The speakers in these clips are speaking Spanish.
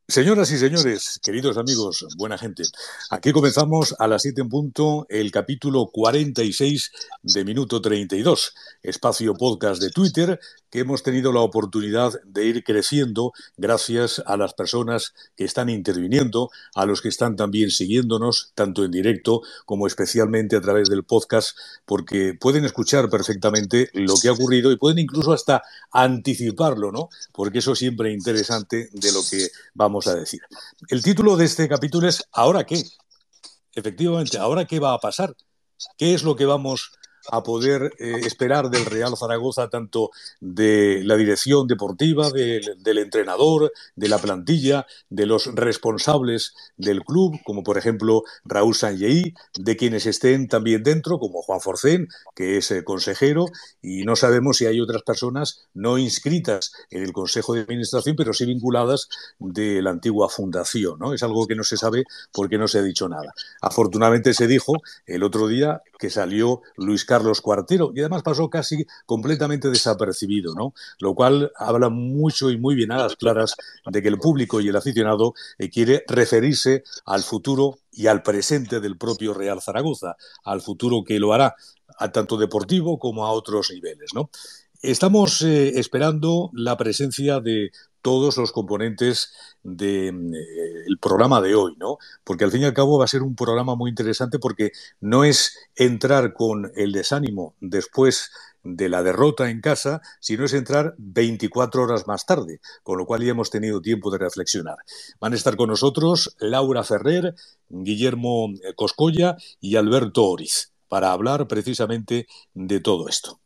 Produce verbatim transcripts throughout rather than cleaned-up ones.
Señoras y señores, queridos amigos, buena gente, aquí comenzamos a las siete en punto el capítulo cuarenta y seis de Minuto treinta y dos, espacio podcast de Twitter que hemos tenido la oportunidad de ir creciendo gracias a las personas que están interviniendo, a los que están también siguiéndonos, tanto en directo como especialmente a través del podcast, porque pueden escuchar perfectamente lo que ha ocurrido y pueden incluso hasta anticiparlo, ¿no? Porque eso siempre es interesante de lo que vamos a decir. El título de este capítulo es ¿Ahora qué? Efectivamente, ¿ahora qué va a pasar? ¿Qué es lo que vamos a poder eh, esperar del Real Zaragoza, tanto de la dirección deportiva, de, del entrenador, de la plantilla, de los responsables del club, como por ejemplo Raúl Sanllehy, de quienes estén también dentro, como Juan Forcén, que es eh, consejero, y no sabemos si hay otras personas no inscritas en el Consejo de Administración, pero sí vinculadas de la antigua fundación, ¿no? Es algo que no se sabe porque no se ha dicho nada. Afortunadamente se dijo el otro día que salió Luis Carlos Cuartero y además pasó casi completamente desapercibido, ¿no? Lo cual habla mucho y muy bien a las claras de que el público y el aficionado eh, quiere referirse al futuro y al presente del propio Real Zaragoza, al futuro que lo hará a tanto deportivo como a otros niveles, ¿no? Estamos eh, esperando la presencia de todos los componentes del de, eh, programa de hoy, ¿no? Porque al fin y al cabo va a ser un programa muy interesante porque no es entrar con el desánimo después de la derrota en casa, sino es entrar veinticuatro horas más tarde, con lo cual ya hemos tenido tiempo de reflexionar. Van a estar con nosotros Laura Ferrer, Guillermo Coscolla y Alberto Oriz para hablar precisamente de todo esto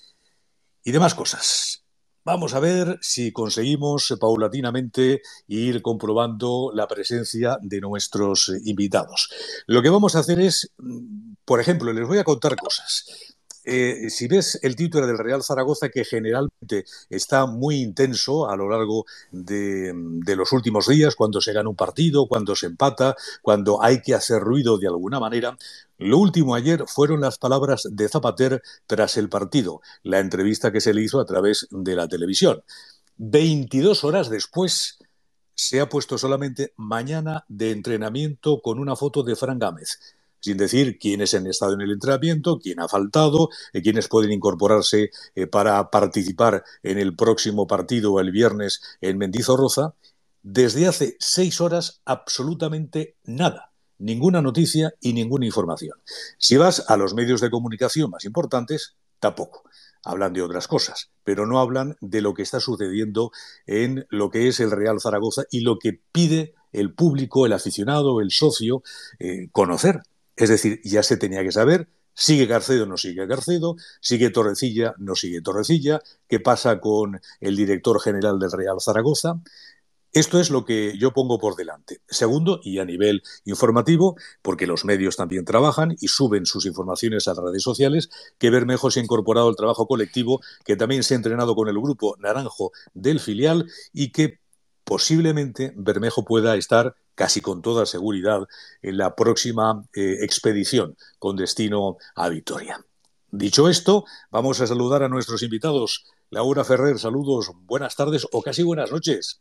y demás cosas. Vamos a ver si conseguimos paulatinamente ir comprobando la presencia de nuestros invitados. Lo que vamos a hacer es, por ejemplo, les voy a contar cosas. Eh, si ves el título del Real Zaragoza, que generalmente está muy intenso a lo largo de, de los últimos días, cuando se gana un partido, cuando se empata, cuando hay que hacer ruido de alguna manera, lo último ayer fueron las palabras de Zapater tras el partido, la entrevista que se le hizo a través de la televisión. veintidós horas después se ha puesto solamente mañana de entrenamiento con una foto de Fran Gámez, sin decir quiénes han estado en el entrenamiento, quién ha faltado, eh, quiénes pueden incorporarse eh, para participar en el próximo partido el viernes en Mendizorroza. Desde hace seis horas absolutamente nada. Ninguna noticia y ninguna información. Si vas a los medios de comunicación más importantes, tampoco. Hablan de otras cosas, pero no hablan de lo que está sucediendo en lo que es el Real Zaragoza y lo que pide el público, el aficionado, el socio, eh, conocer. Es decir, ya se tenía que saber, sigue Garcedo, no sigue Garcedo, sigue Torrecilla, no sigue Torrecilla, qué pasa con el director general del Real Zaragoza. Esto es lo que yo pongo por delante. Segundo, y a nivel informativo, porque los medios también trabajan y suben sus informaciones a las redes sociales, que Bermejo se ha incorporado al trabajo colectivo, que también se ha entrenado con el grupo Naranjo del filial y que posiblemente Bermejo pueda estar casi con toda seguridad en la próxima eh, expedición con destino a Vitoria. Dicho esto, vamos a saludar a nuestros invitados. Laura Ferrer, saludos, buenas tardes o casi buenas noches.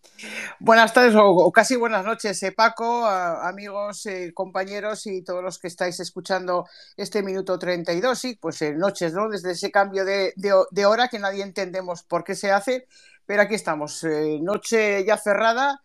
Buenas tardes o, o casi buenas noches, eh, Paco, a, amigos, eh, compañeros y todos los que estáis escuchando este minuto treinta y dos. Sí, pues eh, noches, ¿no? Desde ese cambio de, de, de hora que nadie entendemos por qué se hace, pero aquí estamos, eh, noche ya cerrada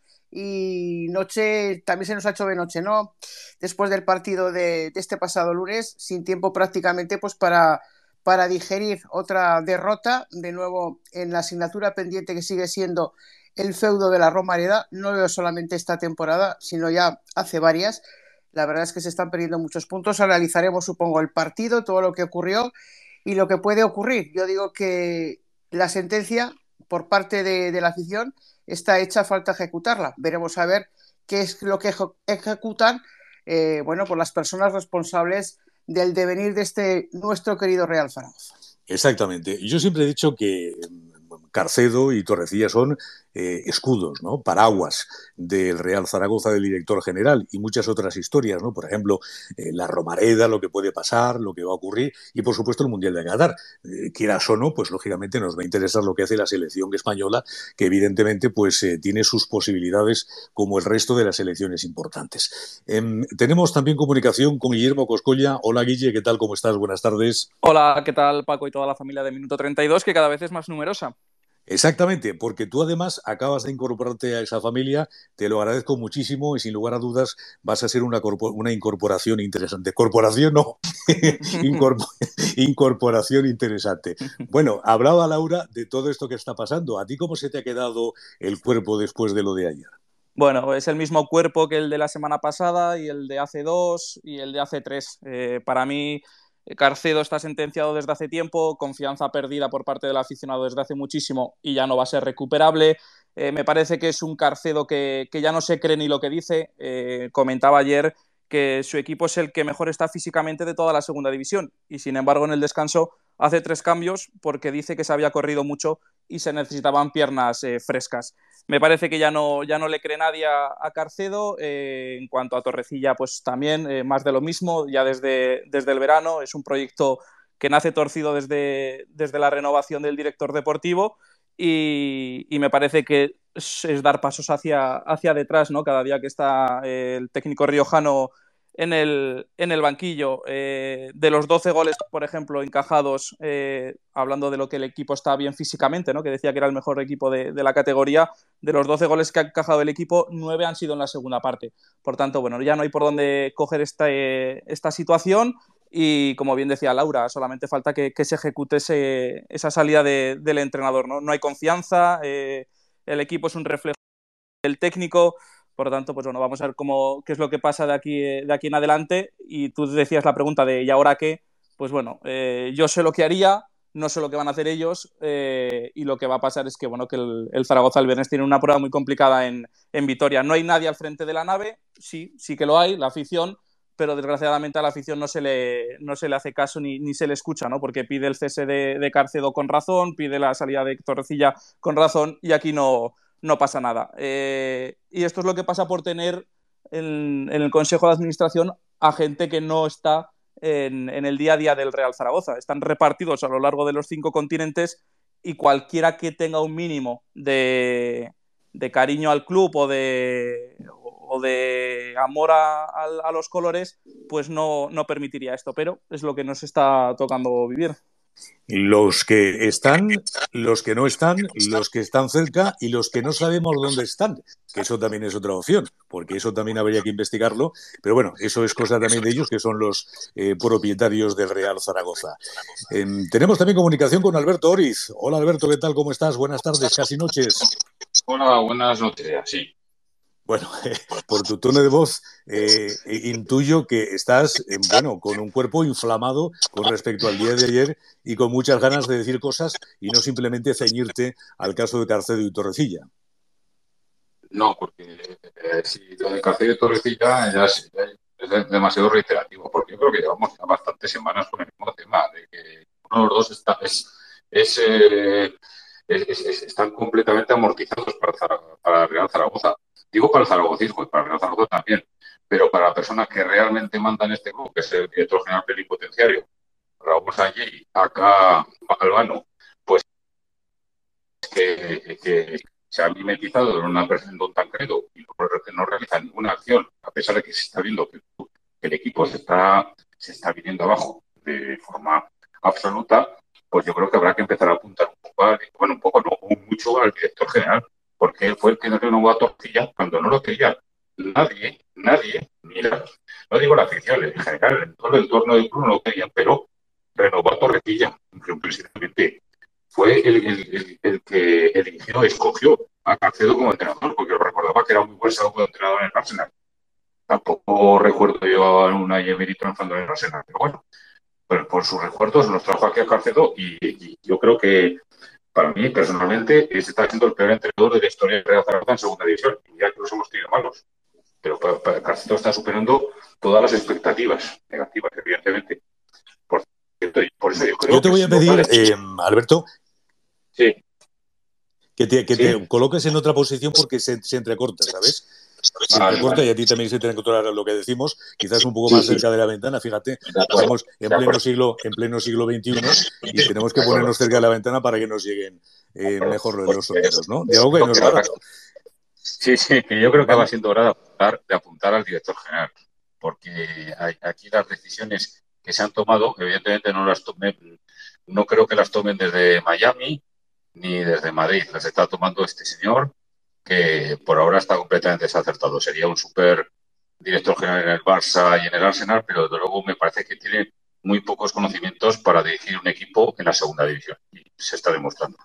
y noche, también se nos ha hecho de noche, ¿no? Después del partido de, de este pasado lunes, sin tiempo prácticamente pues para, para digerir otra derrota, de nuevo en la asignatura pendiente que sigue siendo el feudo de la Romareda. No veo solamente esta temporada, sino ya hace varias. La verdad es que se están perdiendo muchos puntos. Analizaremos, supongo, el partido, todo lo que ocurrió y lo que puede ocurrir. Yo digo que la sentencia por parte de, de la afición está hecha, falta ejecutarla. Veremos a ver qué es lo que ejecutan eh, bueno, por las personas responsables del devenir de este nuestro querido Real Zaragoza. Exactamente. Yo siempre he dicho que Carcedo y Torrecilla son eh, escudos, ¿no? Paraguas del Real Zaragoza del director general y muchas otras historias, ¿no? Por ejemplo, eh, la Romareda, lo que puede pasar, lo que va a ocurrir y, por supuesto, el Mundial de Qatar. Eh, quieras o no, pues lógicamente nos va a interesar lo que hace la selección española, que evidentemente pues eh, tiene sus posibilidades como el resto de las selecciones importantes. Eh, tenemos también comunicación con Guillermo Coscolla. Hola, Guille, ¿qué tal? ¿Cómo estás? Buenas tardes. Hola, ¿qué tal, Paco y toda la familia de Minuto treinta y dos, que cada vez es más numerosa? Exactamente, porque tú además acabas de incorporarte a esa familia, te lo agradezco muchísimo y sin lugar a dudas vas a ser una, una incorporación interesante. Corporación no, Incorpor incorporación interesante. Bueno, hablaba Laura de todo esto que está pasando. ¿A ti cómo se te ha quedado el cuerpo después de lo de ayer? Bueno, es el mismo cuerpo que el de la semana pasada y el de hace dos y el de hace tres. Eh, para mí, Carcedo está sentenciado desde hace tiempo, confianza perdida por parte del aficionado desde hace muchísimo y ya no va a ser recuperable. Eh, me parece que es un Carcedo que, que ya no se cree ni lo que dice. Eh, comentaba ayer que su equipo es el que mejor está físicamente de toda la segunda división y sin embargo en el descanso hace tres cambios porque dice que se había corrido mucho y se necesitaban piernas eh, frescas. Me parece que ya no, ya no le cree nadie a, a Carcedo. Eh, en cuanto a Torrecilla, pues también eh, más de lo mismo, ya desde, desde el verano. Es un proyecto que nace torcido desde, desde la renovación del director deportivo y, y me parece que es, es dar pasos hacia, hacia detrás, ¿no? Cada día que está eh, el técnico riojano en el, en el banquillo. Eh, de los doce goles, por ejemplo, encajados, eh, hablando de lo que el equipo está bien físicamente, ¿no? Que decía que era el mejor equipo de, de la categoría, de los doce goles que ha encajado el equipo, nueve han sido en la segunda parte. Por tanto, bueno, ya no hay por dónde coger esta, eh, esta situación y, como bien decía Laura, solamente falta que, que se ejecute ese, esa salida de, del entrenador, ¿no? No hay confianza, eh, el equipo es un reflejo del técnico. Por lo tanto, pues bueno, vamos a ver cómo, qué es lo que pasa de aquí, de aquí en adelante. Y tú decías la pregunta de ¿y ahora qué? Pues bueno, eh, yo sé lo que haría, no sé lo que van a hacer ellos eh, y lo que va a pasar es que, bueno, que el, el Zaragoza el viernes tiene una prueba muy complicada en, en Vitoria. No hay nadie al frente de la nave, sí, sí que lo hay, la afición, pero desgraciadamente a la afición no se le, no se le hace caso ni, ni se le escucha, ¿no? Porque pide el cese de, de Carcedo con razón, pide la salida de Torrecilla con razón y aquí no no pasa nada. Eh, y esto es lo que pasa por tener en, en el Consejo de Administración a gente que no está en, en el día a día del Real Zaragoza. Están repartidos a lo largo de los cinco continentes y cualquiera que tenga un mínimo de, de cariño al club o de, o de amor a, a, a los colores, pues no, no permitiría esto. Pero es lo que nos está tocando vivir. Los que están, los que no están, los que están cerca y los que no sabemos dónde están, que eso también es otra opción, porque eso también habría que investigarlo, pero bueno, eso es cosa también de ellos, que son los eh, propietarios del Real Zaragoza. Eh, tenemos también comunicación con Alberto Oriz. Hola Alberto, ¿qué tal? ¿Cómo estás? Buenas tardes, casi noches. Hola, buenas noches, sí. Bueno, eh, por tu tono de voz eh, intuyo que estás, eh, bueno, con un cuerpo inflamado con respecto al día de ayer y con muchas ganas de decir cosas y no simplemente ceñirte al caso de Carcedo y Torrecilla. No, porque eh, si lo de Carcedo y Torrecilla ya es, es demasiado reiterativo, porque yo creo que llevamos ya bastantes semanas con el mismo tema, de que uno de los dos está, es, es, eh, es, es, es, están completamente amortizados para, para el Real Zaragoza. Digo para el zaragocismo y para el Real Zaragoza también, pero para la persona que realmente manda en este club, que es el director general plenipotenciario, Raúl allí, acá Albano, pues que, que se ha mimetizado en una persona en Don Tancredo y no, no realiza ninguna acción, a pesar de que se está viendo que, que el equipo se está, se está viniendo abajo de forma absoluta, pues yo creo que habrá que empezar a apuntar un poco, al, bueno, un poco, no, mucho al director general, porque él fue el que no renovó a Torcilla cuando no lo quería nadie, nadie, mira, no digo la afición, en general, en todo el entorno del club no lo querían, pero renovó a Torrecilla, precisamente. Fue el, el, el, el que eligió, escogió a Carcedo como entrenador, porque recordaba que era un muy buen segundo entrenador en el Arsenal. Tampoco recuerdo yo a una Emery triunfando en el Arsenal, pero bueno, pero por sus recuerdos nos trajo aquí a Carcedo y, y yo creo que para mí, personalmente, se está haciendo el peor entrenador de la historia del Real Zaragoza en segunda división, y ya que los hemos tenido malos. Pero para, para Carcedo está superando todas las expectativas negativas, evidentemente. Por, cierto, por eso yo creo Yo te que voy es a pedir, local. eh, Alberto, Sí. que te, que ¿Sí? te coloques en otra posición porque se, se entrecorta, ¿sabes? Se Vale, entrecorta vale. y a ti también se te entrecorta lo que decimos, quizás un poco Sí, más sí, cerca de la ventana. Fíjate, de acuerdo, estamos en de pleno acuerdo, siglo, en pleno siglo veintiuno y tenemos que de acuerdo. ponernos cerca de la ventana para que nos lleguen eh, mejor Pues, los eh, sonidos, ¿no? De algo que lo no es que la verdad barato. Sí, sí, que yo creo que va Vamos. siendo hora de apuntar, de apuntar al director general, porque hay- aquí las decisiones que se han tomado, evidentemente no las tomen, no creo que las tomen desde Miami ni desde Madrid, las está tomando este señor que por ahora está completamente desacertado. Sería un súper director general en el Barça y en el Arsenal, pero desde luego me parece que tiene muy pocos conocimientos para dirigir un equipo en la segunda división y se está demostrando.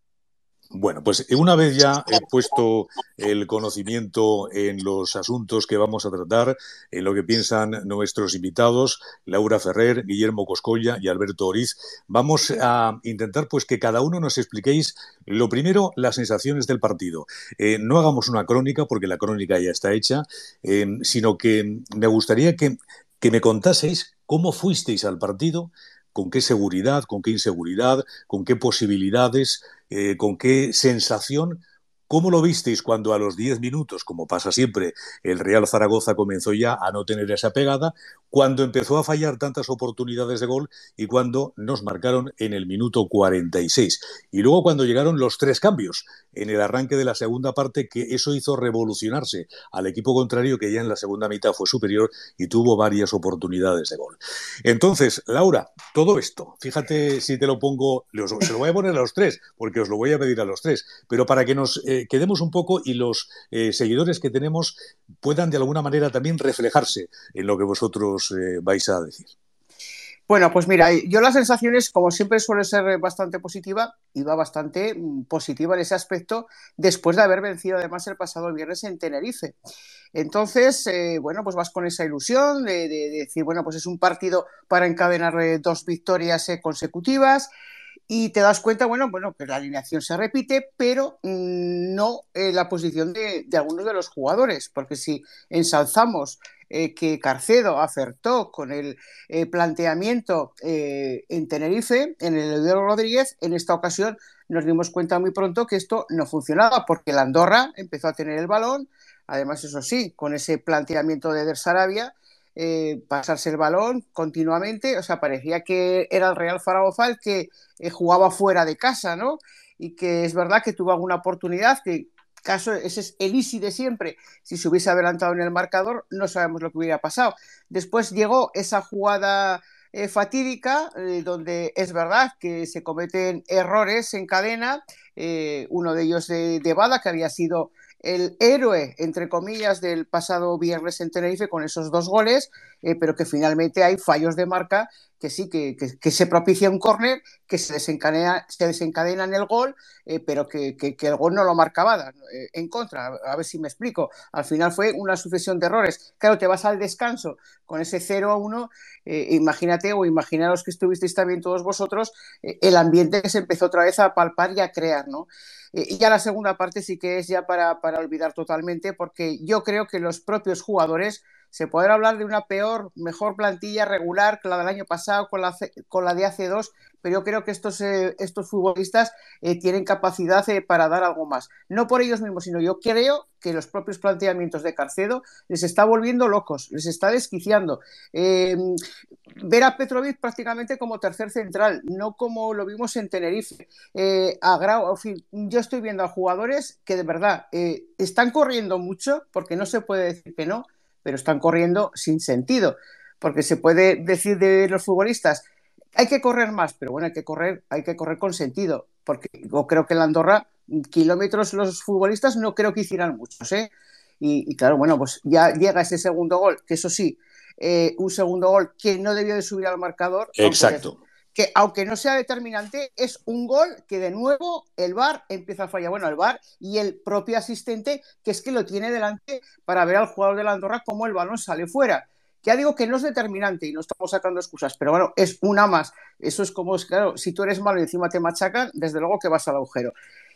Bueno, pues una vez ya he puesto el conocimiento en los asuntos que vamos a tratar, en lo que piensan nuestros invitados, Laura Ferrer, Guillermo Coscolla y Alberto Oriz, vamos a intentar pues que cada uno nos expliquéis lo primero, las sensaciones del partido. Eh, no hagamos una crónica, porque la crónica ya está hecha, eh, sino que me gustaría que, que me contaseis cómo fuisteis al partido, con qué seguridad, con qué inseguridad, con qué posibilidades, eh, con qué sensación. ¿Cómo lo visteis cuando a los diez minutos, como pasa siempre, el Real Zaragoza comenzó ya a no tener esa pegada, cuando empezó a fallar tantas oportunidades de gol y cuando nos marcaron en el minuto cuarenta y seis? Y luego cuando llegaron los tres cambios en el arranque de la segunda parte, que eso hizo revolucionarse al equipo contrario, que ya en la segunda mitad fue superior y tuvo varias oportunidades de gol. Entonces, Laura, todo esto, fíjate si te lo pongo, se lo voy a poner a los tres, porque os lo voy a pedir a los tres, pero para que nos eh, quedemos un poco y los eh, seguidores que tenemos puedan de alguna manera también reflejarse en lo que vosotros eh, vais a decir. Bueno, pues mira, yo las sensaciones, como siempre, suele ser bastante positiva, iba bastante positiva en ese aspecto, después de haber vencido además el pasado viernes en Tenerife. Entonces, eh, bueno, pues vas con esa ilusión de, de, de decir, bueno, pues es un partido para encadenar eh, dos victorias eh, consecutivas. Y te das cuenta, bueno, bueno, que la alineación se repite, pero mmm, no eh, la posición de, de algunos de los jugadores, porque si ensalzamos eh, que Carcedo acertó con el eh, planteamiento eh, en Tenerife, en el Eduardo Rodríguez, en esta ocasión nos dimos cuenta muy pronto que esto no funcionaba, porque la Andorra empezó a tener el balón, además, eso sí, con ese planteamiento de Der Sarabia, Eh, pasarse el balón continuamente, o sea, parecía que era el Real Zaragoza el que eh, jugaba fuera de casa, ¿no? Y que es verdad que tuvo alguna oportunidad, que caso, ese es el easy de siempre, si se hubiese adelantado en el marcador, no sabemos lo que hubiera pasado. Después llegó esa jugada eh, fatídica, eh, donde es verdad que se cometen errores en cadena, eh, uno de ellos de, de Bada, que había sido el héroe, entre comillas, del pasado viernes en Tenerife con esos dos goles, eh, pero que finalmente hay fallos de marca que sí, que, que, que se propicia un córner, que se desencadena, se desencadena en el gol, eh, pero que, que, que el gol no lo marcaba eh, en contra. A ver si me explico. Al final fue una sucesión de errores. Claro, te vas al descanso con ese cero a uno, eh, imagínate o imaginaros que estuvisteis también todos vosotros, eh, el ambiente que se empezó otra vez a palpar y a crear, ¿no? Y ya la segunda parte sí que es ya para, para olvidar totalmente, porque yo creo que los propios jugadores, se podrá hablar de una peor, mejor plantilla regular que la del año pasado, con la, con la de hace dos, pero yo creo que estos, eh, estos futbolistas eh, tienen capacidad eh, para dar algo más. No por ellos mismos, sino yo creo que los propios planteamientos de Carcedo les está volviendo locos, les está desquiciando. Eh, ver a Petrovic prácticamente como tercer central, no como lo vimos en Tenerife. Eh, a grau, en fin, yo estoy viendo a jugadores que de verdad eh, están corriendo mucho, porque no se puede decir que no, pero están corriendo sin sentido, porque se puede decir de los futbolistas, hay que correr más, pero bueno, hay que correr, hay que correr con sentido, porque yo creo que en la Andorra kilómetros los futbolistas no creo que hicieran muchos, ¿eh? Y, y claro, bueno, pues ya llega ese segundo gol, que eso sí, eh, un segundo gol que no debió de subir al marcador, Exacto. Aunque, que aunque no sea determinante, es un gol que de nuevo el V A R empieza a fallar. Bueno, el V A R y el propio asistente, que es que lo tiene delante para ver al jugador de la Andorra cómo el balón sale fuera. Ya digo que no es determinante y no estamos sacando excusas, pero bueno, es una más. Eso es como, es claro, si tú eres malo y encima te machacan, desde luego que vas al agujero.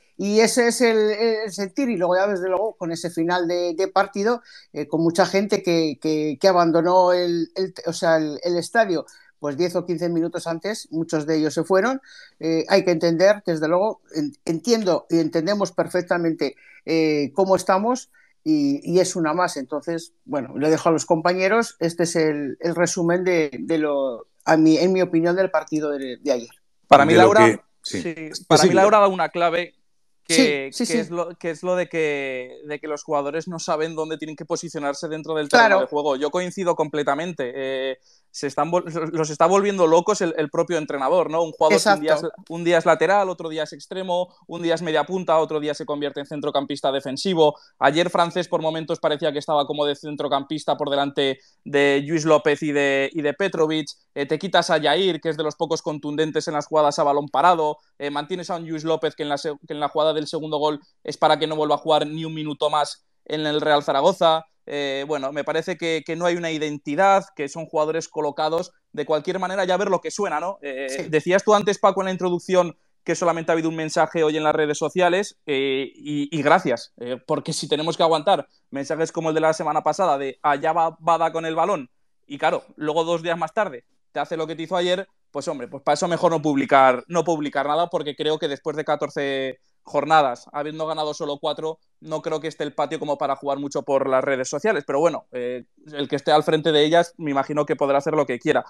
Y ese es el, el sentir, y luego ya desde luego con ese final de, de partido, eh, con mucha gente que, que, que abandonó el, el, o sea, el, el estadio pues diez o quince minutos antes, muchos de ellos se fueron. Eh, hay que entender, desde luego, en, entiendo y entendemos perfectamente eh, cómo estamos y, y es una más. Entonces, bueno, le dejo a los compañeros. Este es el, el resumen de, de lo, a mi, en mi opinión, del partido de, de ayer. Para mí, Laura, que, sí. Sí, para mí, Laura, da una clave que, sí, sí, que, sí. Es lo, que es lo de que, de que los jugadores no saben dónde tienen que posicionarse dentro del terreno claro. de juego. Yo coincido completamente. Eh, se están, los está volviendo locos el, el propio entrenador, ¿no? Un jugador que un día, es, un día es lateral, otro día es extremo, un día es media punta, otro día se convierte en centrocampista defensivo. Ayer Francés por momentos parecía que estaba como de centrocampista por delante de Lluís López y de, y de Petrovic. Eh, te quitas a Jair, que es de los pocos contundentes en las jugadas a balón parado. Eh, mantienes a un Lluís López que en, la, que en la jugada del segundo gol es para que no vuelva a jugar ni un minuto más en el Real Zaragoza. Eh, bueno, me parece que, que no hay una identidad, que son jugadores colocados de cualquier manera, ya ver lo que suena, ¿no? Eh, sí. Decías tú antes, Paco, en la introducción que solamente ha habido un mensaje hoy en las redes sociales eh, y, y gracias, eh, porque si tenemos que aguantar mensajes como el de la semana pasada de allá va Bada con el balón y claro, luego dos días más tarde te hace lo que te hizo ayer, pues hombre, pues para eso mejor no publicar, no publicar nada, porque creo que después de catorce jornadas, habiendo ganado solo cuatro, no creo que esté el patio como para jugar mucho por las redes sociales, pero bueno, eh, el que esté al frente de ellas me imagino que podrá hacer lo que quiera.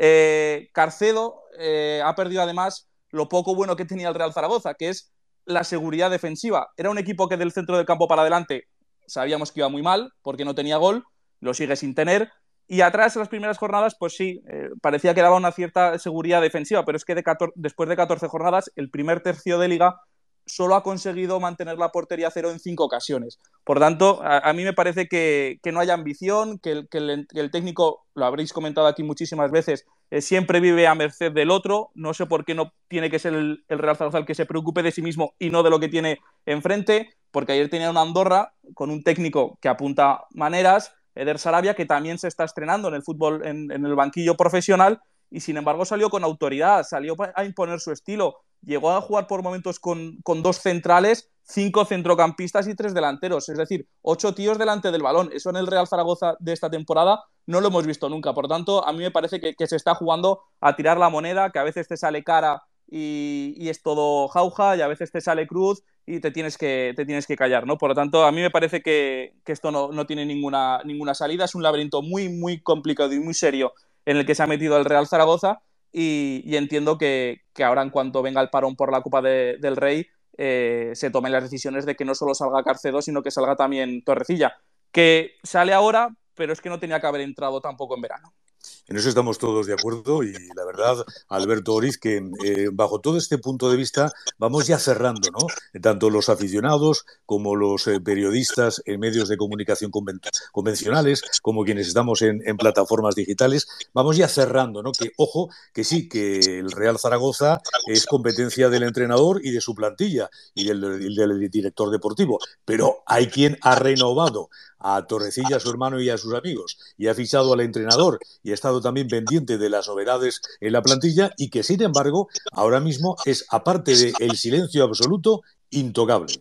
Eh, Carcedo eh, ha perdido además lo poco bueno que tenía el Real Zaragoza, que es la seguridad defensiva. Era un equipo que del centro del campo para adelante sabíamos que iba muy mal, porque no tenía gol, lo sigue sin tener, y atrás en las primeras jornadas, pues sí, eh, parecía que daba una cierta seguridad defensiva, pero es que de catorce, después de catorce jornadas, el primer tercio de liga solo ha conseguido mantener la portería cero en cinco ocasiones. Por tanto, a, a mí me parece que, que no hay ambición, que el, que, el, que el técnico, lo habréis comentado aquí muchísimas veces, eh, siempre vive a merced del otro. No sé por qué no tiene que ser el, el Real Zaragoza el que se preocupe de sí mismo y no de lo que tiene enfrente, porque ayer tenía una Andorra con un técnico que apunta maneras, Eder Sarabia, que también se está estrenando en el fútbol, en, en el banquillo profesional, y sin embargo salió con autoridad, salió a imponer su estilo. Llegó a jugar por momentos con, con dos centrales, cinco centrocampistas y tres delanteros, es decir, ocho tíos delante del balón. Eso en el Real Zaragoza de esta temporada no lo hemos visto nunca. Por tanto, a mí me parece que, que se está jugando a tirar la moneda, que a veces te sale cara y, y es todo jauja, y a veces te sale cruz y te tienes que, te tienes que callar, ¿no? Por lo tanto, a mí me parece que, que esto no, no tiene ninguna, ninguna salida. Es un laberinto muy, muy complicado y muy serio en el que se ha metido el Real Zaragoza. Y, y entiendo que, que ahora, en cuanto venga el parón por la Copa de, del Rey, eh, se tomen las decisiones de que no solo salga Carcedo, sino que salga también Torrecilla, que sale ahora, pero es que no tenía que haber entrado tampoco en verano. En eso estamos todos de acuerdo y la verdad, Alberto Oriz, que eh, bajo todo este punto de vista vamos ya cerrando, ¿no? Tanto los aficionados como los eh, periodistas en medios de comunicación conven convencionales, como quienes estamos en, en plataformas digitales, vamos ya cerrando, ¿no? Que, ojo, que sí, que el Real Zaragoza es competencia del entrenador y de su plantilla y del, del director deportivo, pero hay quien ha renovado a Torrecilla, a su hermano y a sus amigos, y ha fichado al entrenador y ha estado también pendiente de las novedades en la plantilla y que, sin embargo, ahora mismo es, aparte del silencio absoluto, intocable.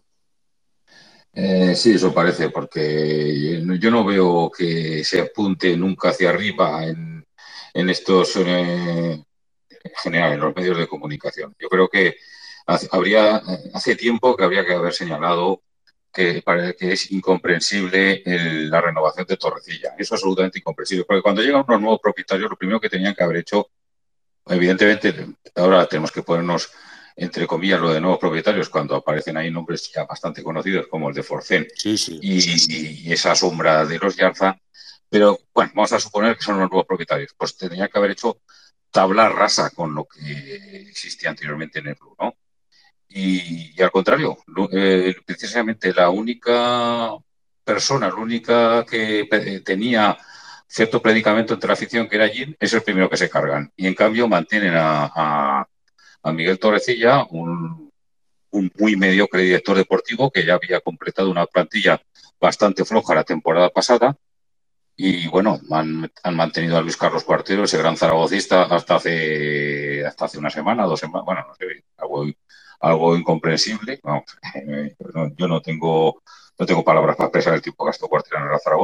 Eh, sí, eso parece, porque yo no veo que se apunte nunca hacia arriba en, en estos, eh, en general, en los medios de comunicación. Yo creo que hace, habría, hace tiempo que habría que haber señalado que, para, que es incomprensible el, la renovación de Torrecilla. Es absolutamente incomprensible, porque cuando llegan unos nuevos propietarios, lo primero que tenían que haber hecho, evidentemente, ahora tenemos que ponernos entre comillas lo de nuevos propietarios, cuando aparecen ahí nombres ya bastante conocidos como el de Forcén sí, sí. Y, y esa sombra de los Yarza, pero bueno, vamos a suponer que son los nuevos propietarios, pues tendría que haber hecho tabla rasa con lo que existía anteriormente en el club, ¿no? Y, y al contrario, eh, precisamente la única persona, la única que tenía cierto predicamento entre la afición, que era Jim, es el primero que se cargan. Y en cambio mantienen a, a, a Miguel Torrecilla, un, un muy mediocre director deportivo que ya había completado una plantilla bastante floja la temporada pasada. Y bueno, han, han mantenido a Luis Carlos Cuartero, ese gran zaragocista, hasta hace, hasta hace una semana, dos semanas, bueno, no sé, algo, algo incomprensible. Vamos, eh, no, yo no tengo, no tengo palabras para expresar el tiempo que gastó Cuartero en la Zaragoza.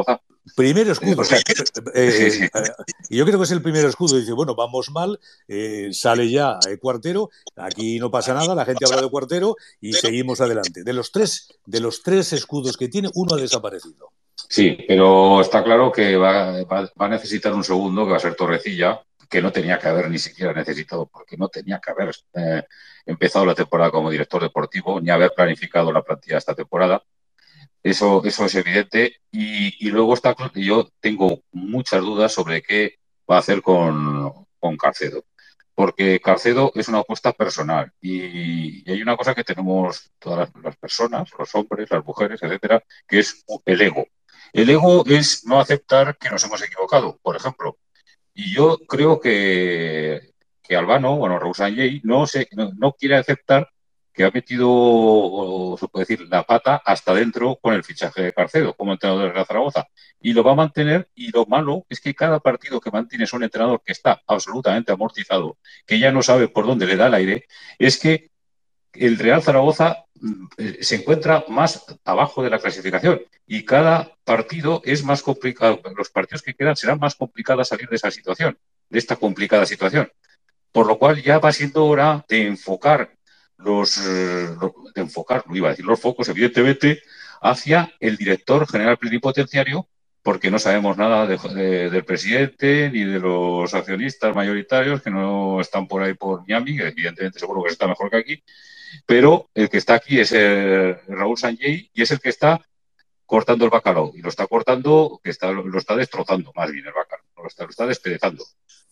Primer escudo. O sea, eh, sí, sí. eh, yo creo que es el primer escudo. Dice, bueno, vamos mal, eh, sale ya eh, Cuartero, aquí no pasa nada, la gente habla de Cuartero y seguimos adelante. De los tres, de los tres escudos que tiene, uno ha desaparecido. Sí, pero está claro que va, va, va a necesitar un segundo, que va a ser Torrecilla, que no tenía que haber ni siquiera necesitado, porque no tenía que haber eh, empezado la temporada como director deportivo, ni haber planificado la plantilla esta temporada. Eso, eso es evidente. Y, y luego está claro que yo tengo muchas dudas sobre qué va a hacer con, con Carcedo. Porque Carcedo es una apuesta personal. Y, y hay una cosa que tenemos todas las, las personas, los hombres, las mujeres, etcétera, que es el ego. El ego es no aceptar que nos hemos equivocado, por ejemplo. Y yo creo que, que Albano, bueno, Raúl Sanllehy, no, se, no, no quiere aceptar que ha metido, o se puede decir, la pata hasta dentro con el fichaje de Carcedo como entrenador de Real Zaragoza. Y lo va a mantener, y lo malo es que cada partido que mantiene es un entrenador que está absolutamente amortizado, que ya no sabe por dónde le da el aire, es que el Real Zaragoza se encuentra más abajo de la clasificación y cada partido es más complicado. Los partidos que quedan serán más complicados salir de esa situación, de esta complicada situación. Por lo cual ya va siendo hora de enfocar los, de enfocar, iba a decir los focos, evidentemente, hacia el director general plenipotenciario, porque no sabemos nada de, de, del presidente ni de los accionistas mayoritarios que no están por ahí por Miami, que evidentemente seguro que está mejor que aquí, pero el que está aquí es el Raúl Sanllehy y es el que está cortando el bacalao. Y lo está cortando, que está, lo está destrozando más bien el bacalao, lo está, lo está despedazando.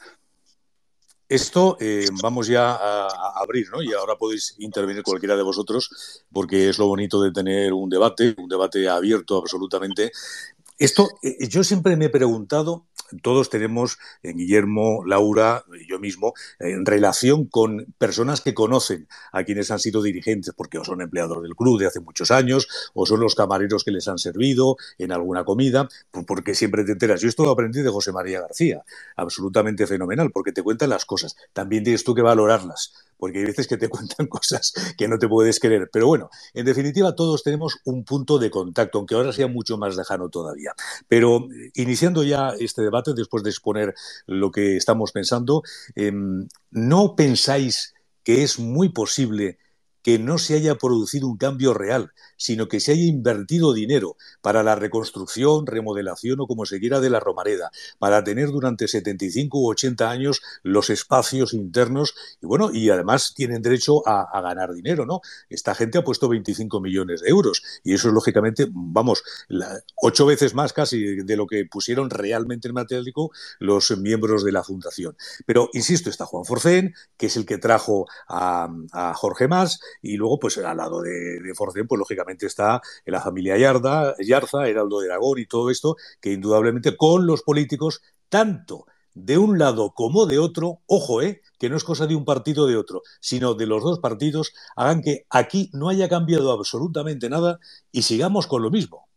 Esto eh, vamos ya a, a abrir, ¿no? Y ahora podéis intervenir cualquiera de vosotros, porque es lo bonito de tener un debate, un debate abierto absolutamente. Esto, eh, yo siempre me he preguntado, todos tenemos, eh, Guillermo, Laura, yo mismo, en relación con personas que conocen a quienes han sido dirigentes, porque o son empleados del club de hace muchos años, o son los camareros que les han servido en alguna comida, porque siempre te enteras. Yo esto lo aprendí de José María García, absolutamente fenomenal, porque te cuentan las cosas. También tienes tú que valorarlas, porque hay veces que te cuentan cosas que no te puedes creer. Pero bueno, en definitiva, todos tenemos un punto de contacto, aunque ahora sea mucho más lejano todavía. Pero iniciando ya este debate, después de exponer lo que estamos pensando, eh, ¿no pensáis que es muy posible que no se haya producido un cambio real, sino que se haya invertido dinero para la reconstrucción, remodelación o como se quiera de la Romareda, para tener durante setenta y cinco u ochenta años los espacios internos y bueno, y además tienen derecho a, a ganar dinero, ¿no? Esta gente ha puesto veinticinco millones de euros y eso es lógicamente, vamos, la, ocho veces más casi de lo que pusieron realmente en materialico los miembros de la fundación. Pero, insisto, está Juan Forcén, que es el que trajo a, a Jorge Mas, y luego, pues al lado de, de Forcén, pues lógicamente está la familia Yarda, Yarza, Heraldo de Aragón y todo esto, que indudablemente con los políticos, tanto de un lado como de otro, ojo, eh, que no es cosa de un partido o de otro, sino de los dos partidos, hagan que aquí no haya cambiado absolutamente nada y sigamos con lo mismo.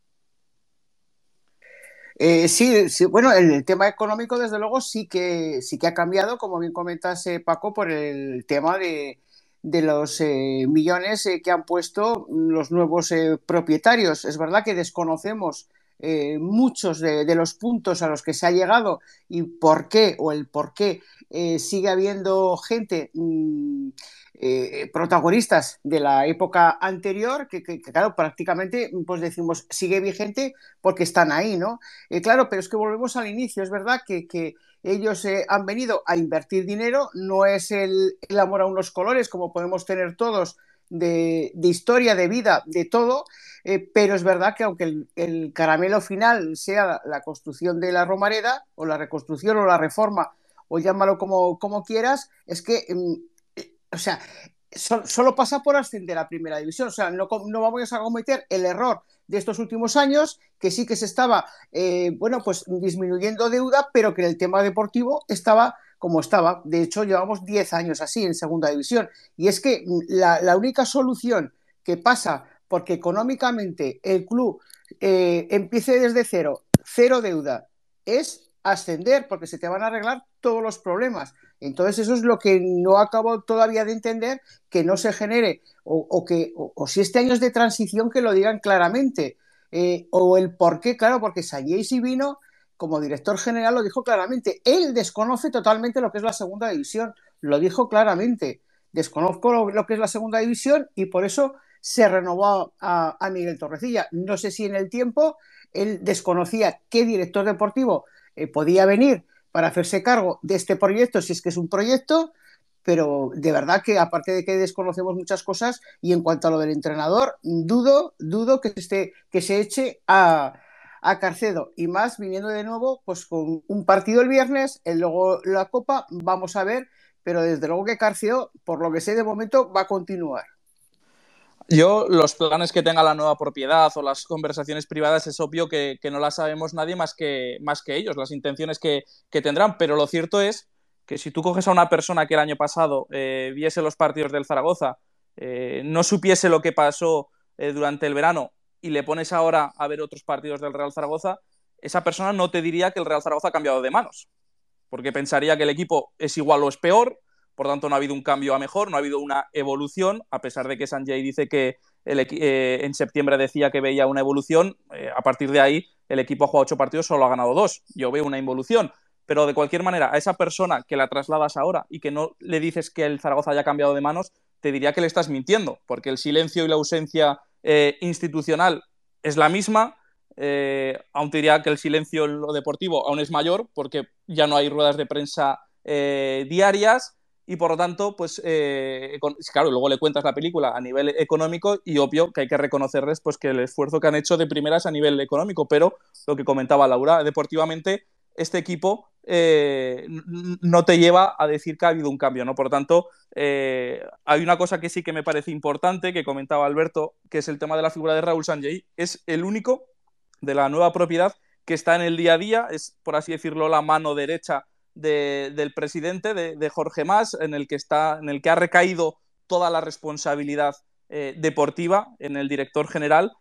Eh, sí, sí, bueno, el tema económico, desde luego, sí que, sí que ha cambiado, como bien comentas, eh, Paco, por el tema de, de los eh, millones eh, que han puesto los nuevos eh, propietarios. Es verdad que desconocemos eh, muchos de, de los puntos a los que se ha llegado y por qué, o el por qué eh, sigue habiendo gente, mmm, eh, protagonistas de la época anterior, que, que, que claro, prácticamente, pues decimos, sigue vigente porque están ahí, ¿no? Eh, claro, pero es que volvemos al inicio, es verdad que, que ellos eh, han venido a invertir dinero, no es el, el amor a unos colores como podemos tener todos de, de historia, de vida, de todo, eh, pero es verdad que aunque el, el caramelo final sea la, la construcción de la Romareda, o la reconstrucción o la reforma, o llámalo como, como quieras, es que, eh, o sea, so, solo pasa por ascender a primera división, o sea, no, no vamos a cometer el error de estos últimos años, que sí que se estaba, eh, bueno, pues disminuyendo deuda, pero que en el tema deportivo estaba como estaba. De hecho, llevamos diez años así en segunda división. Y es que la, la única solución que pasa porque económicamente el club eh, empiece desde cero, cero deuda, es ascender, porque se te van a arreglar todos los problemas. Entonces eso es lo que no acabo todavía de entender, que no se genere, o, o que o, o si este año es de transición, que lo digan claramente. eh, o el por qué, claro, porque Sanjay si vino como director general, lo dijo claramente. Él desconoce totalmente lo que es la segunda división, lo dijo claramente. Desconozco lo, lo que es la segunda división y por eso se renovó a, a Miguel Torrecilla. No sé si en el tiempo él desconocía qué director deportivo eh, podía venir para hacerse cargo de este proyecto, si es que es un proyecto, pero de verdad que aparte de que desconocemos muchas cosas, y en cuanto a lo del entrenador, dudo, dudo que, esté, que se eche a, a Carcedo, y más viniendo de nuevo pues con un partido el viernes, el, luego la Copa, vamos a ver, pero desde luego que Carcedo, por lo que sé de momento, va a continuar. Yo, los planes que tenga la nueva propiedad o las conversaciones privadas, es obvio que, que no las sabemos nadie más que, más que ellos, las intenciones que, que tendrán, pero lo cierto es que si tú coges a una persona que el año pasado eh, viese los partidos del Zaragoza, eh, no supiese lo que pasó eh, durante el verano y le pones ahora a ver otros partidos del Real Zaragoza, esa persona no te diría que el Real Zaragoza ha cambiado de manos, porque pensaría que el equipo es igual o es peor. Por tanto, no ha habido un cambio a mejor, no ha habido una evolución, a pesar de que Sanjay dice que el, eh, en septiembre decía que veía una evolución. Eh, a partir de ahí, el equipo ha jugado ocho partidos, solo ha ganado dos. Yo veo una involución. Pero de cualquier manera, a esa persona que la trasladas ahora y que no le dices que el Zaragoza haya cambiado de manos, te diría que le estás mintiendo, porque el silencio y la ausencia eh, institucional es la misma. Eh, aún te diría que el silencio en lo deportivo aún es mayor, porque ya no hay ruedas de prensa eh, diarias. Y por lo tanto, pues eh, claro, luego le cuentas la película a nivel económico y obvio que hay que reconocerles pues que el esfuerzo que han hecho de primeras a nivel económico, pero lo que comentaba Laura, deportivamente este equipo eh, no te lleva a decir que ha habido un cambio, ¿no? Por lo tanto, eh, hay una cosa que sí que me parece importante, que comentaba Alberto, que es el tema de la figura de Raúl Sanjay. Es el único de la nueva propiedad que está en el día a día, es, por así decirlo, la mano derecha De, del presidente, de, de Jorge Mas, en el que está, en el que ha recaído toda la responsabilidad eh, deportiva en el director general,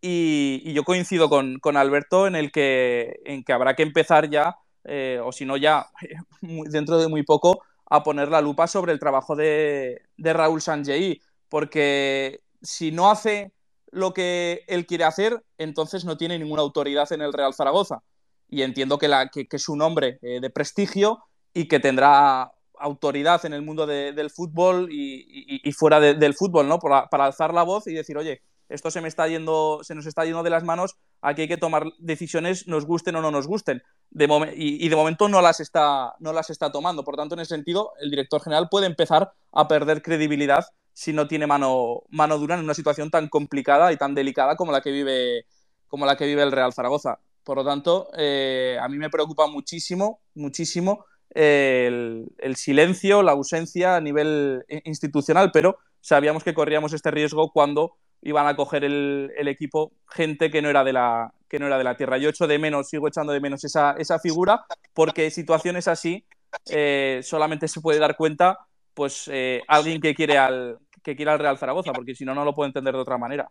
y, y yo coincido con, con Alberto en el que, en que habrá que empezar ya, eh, o si no ya dentro de muy poco, a poner la lupa sobre el trabajo de, de Raúl Sanjay, porque si no hace lo que él quiere hacer, entonces no tiene ninguna autoridad en el Real Zaragoza. Y entiendo que, la, que, que es un hombre eh, de prestigio y que tendrá autoridad en el mundo de, del fútbol y, y, y fuera de, del fútbol, ¿no? Para, para alzar la voz y decir, oye, esto se me está yendo, se nos está yendo de las manos, aquí hay que tomar decisiones, nos gusten o no nos gusten. De mom- y, y de momento no las, está, no las está tomando. Por tanto, en ese sentido, el director general puede empezar a perder credibilidad si no tiene mano, mano dura en una situación tan complicada y tan delicada como la que vive, como la que vive el Real Zaragoza. Por lo tanto, eh, a mí me preocupa muchísimo, muchísimo eh, el, el silencio, la ausencia a nivel institucional, pero sabíamos que corríamos este riesgo cuando iban a coger el, el equipo gente que no era de la, que no era de la tierra. Yo echo de menos, sigo echando de menos esa, esa figura, porque situaciones así eh, solamente se puede dar cuenta pues eh, alguien que quiere al que quiere al Real Zaragoza, porque si no, no lo puedo entender de otra manera.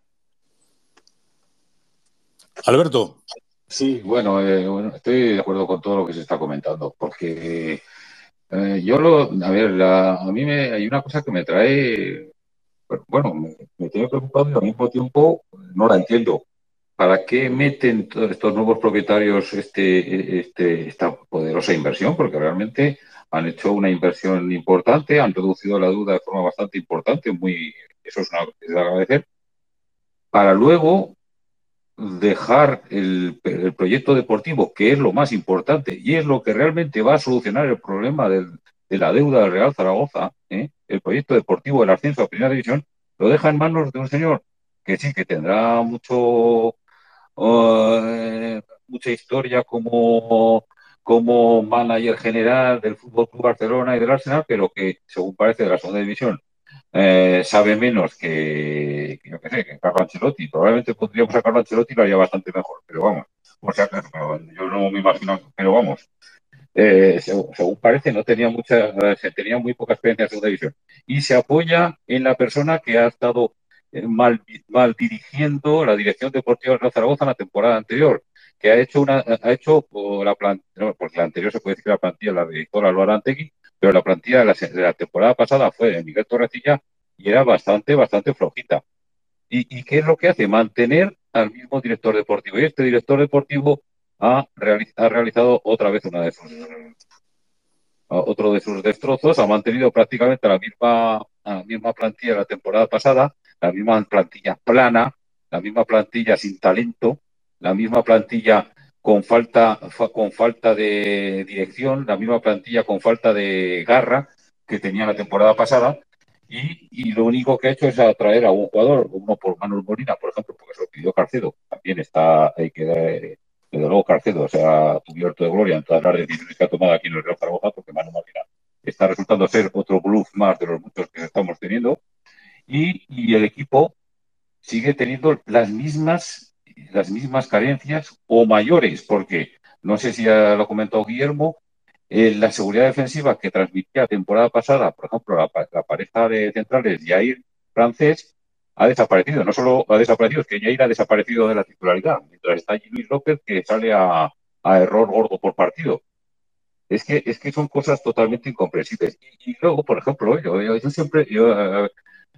Alberto. Sí, bueno, eh, bueno, estoy de acuerdo con todo lo que se está comentando, porque eh, yo lo, a ver, la, a mí me, hay una cosa que me trae, bueno, me, me tiene preocupado y al mismo tiempo no la entiendo. ¿Para qué meten todos estos nuevos propietarios este, este, esta poderosa inversión? Porque realmente han hecho una inversión importante, han reducido la deuda de forma bastante importante, muy, eso es, una, es de agradecer, para luego dejar el, el, proyecto deportivo, que es lo más importante y es lo que realmente va a solucionar el problema del, de la deuda del Real Zaragoza, ¿eh? El proyecto deportivo del ascenso a Primera División, lo deja en manos de un señor que sí, que tendrá mucho uh, mucha historia como, como manager general del Fútbol Club Barcelona y del Arsenal, pero que, según parece, de la segunda división Eh, sabe menos que, que yo qué sé, que Carlo Ancelotti. Probablemente podríamos a Carlo Ancelotti y lo haría bastante mejor, pero vamos, o sea, yo no me imagino, pero vamos, eh, según, según parece, no tenía mucha, se tenía muy poca experiencia en segunda división y se apoya en la persona que ha estado mal, mal dirigiendo la dirección deportiva del Real Zaragoza en la temporada anterior, que ha hecho una, ha hecho la plantilla, porque la anterior se puede decir que la plantilla la directora Loara Antegui, pero la plantilla de la, de la temporada pasada fue de Miguel Torrecilla y era bastante, bastante flojita. ¿Y, ¿Y qué es lo que hace? Mantener al mismo director deportivo. Y este director deportivo ha, realiz ha realizado otra vez una de sus, otro de sus destrozos, ha mantenido prácticamente la misma, la misma plantilla de la temporada pasada, la misma plantilla plana, la misma plantilla sin talento, la misma plantilla con falta, con falta de dirección, la misma plantilla con falta de garra que tenía la temporada pasada, y, y lo único que ha hecho es atraer a un jugador, uno por Manuel Molina, por ejemplo, porque se lo pidió Carcedo, también está, hay que eh, desde luego Carcedo se ha cubierto de gloria en todas las decisiones que ha tomado aquí en el Real Zaragoza, porque Manuel Molina está resultando ser otro bluff más de los muchos que estamos teniendo, y, y el equipo sigue teniendo las mismas las mismas carencias o mayores, porque no sé si ya lo comentó Guillermo, eh, la seguridad defensiva que transmitía la temporada pasada, por ejemplo, la, la pareja de centrales Jair Francés ha desaparecido. No solo ha desaparecido, es que Jair ha desaparecido de la titularidad, mientras está allí Luis López, que sale a, a error gordo por partido. Es que, es que son cosas totalmente incomprensibles. Y, y luego, por ejemplo, yo, yo, yo siempre, yo, a,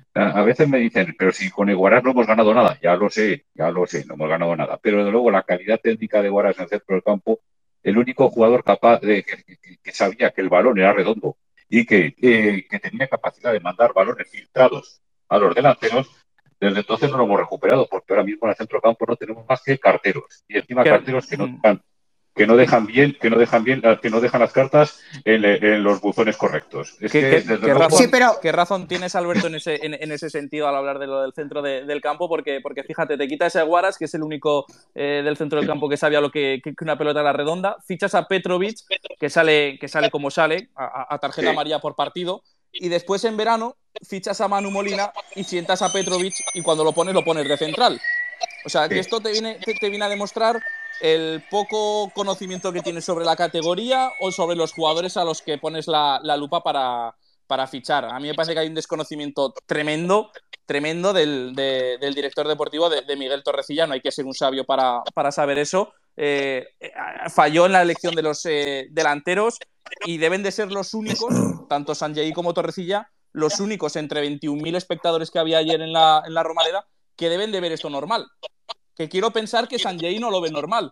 a veces me dicen, pero si con Eguarás no hemos ganado nada. Ya lo sé, ya lo sé, no hemos ganado nada. Pero desde luego la calidad técnica de Eguarás en el centro del campo, el único jugador capaz de que, que, que sabía que el balón era redondo y que, eh, que tenía capacidad de mandar balones filtrados a los delanteros, desde entonces no lo hemos recuperado, porque ahora mismo en el centro del campo no tenemos más que carteros. Y encima ¿Qué? carteros que no están que no dejan bien, que no dejan bien, que no dejan las cartas en, en los buzones correctos. Es ¿Qué, que, qué, desde qué, luego... razón, sí, pero... ¿Qué razón tienes, Alberto, en ese, en, en ese sentido al hablar de lo del centro de, del campo? Porque, porque fíjate, te quitas a Eguarás, que es el único eh, del centro del campo que sabía lo que, que una pelota era redonda, fichas a Petrovic, que sale, que sale como sale, a, a tarjeta sí. amarilla por partido, y después en verano fichas a Manu Molina y sientas a Petrovic, y cuando lo pones, lo pones de central. O sea, que esto te viene, te, te viene a demostrar el poco conocimiento que tienes sobre la categoría o sobre los jugadores a los que pones la, la lupa para, para fichar. A mí me parece que hay un desconocimiento tremendo, tremendo del, de, del director deportivo de, de Miguel Torrecilla. No hay que ser un sabio para, para saber eso. Eh, falló en la elección de los eh, delanteros y deben de ser los únicos, tanto Sanjay como Torrecilla, los únicos entre veintiún mil espectadores que había ayer en la, en la Romareda que deben de ver esto normal. Que quiero pensar que Sanjay no lo ve normal,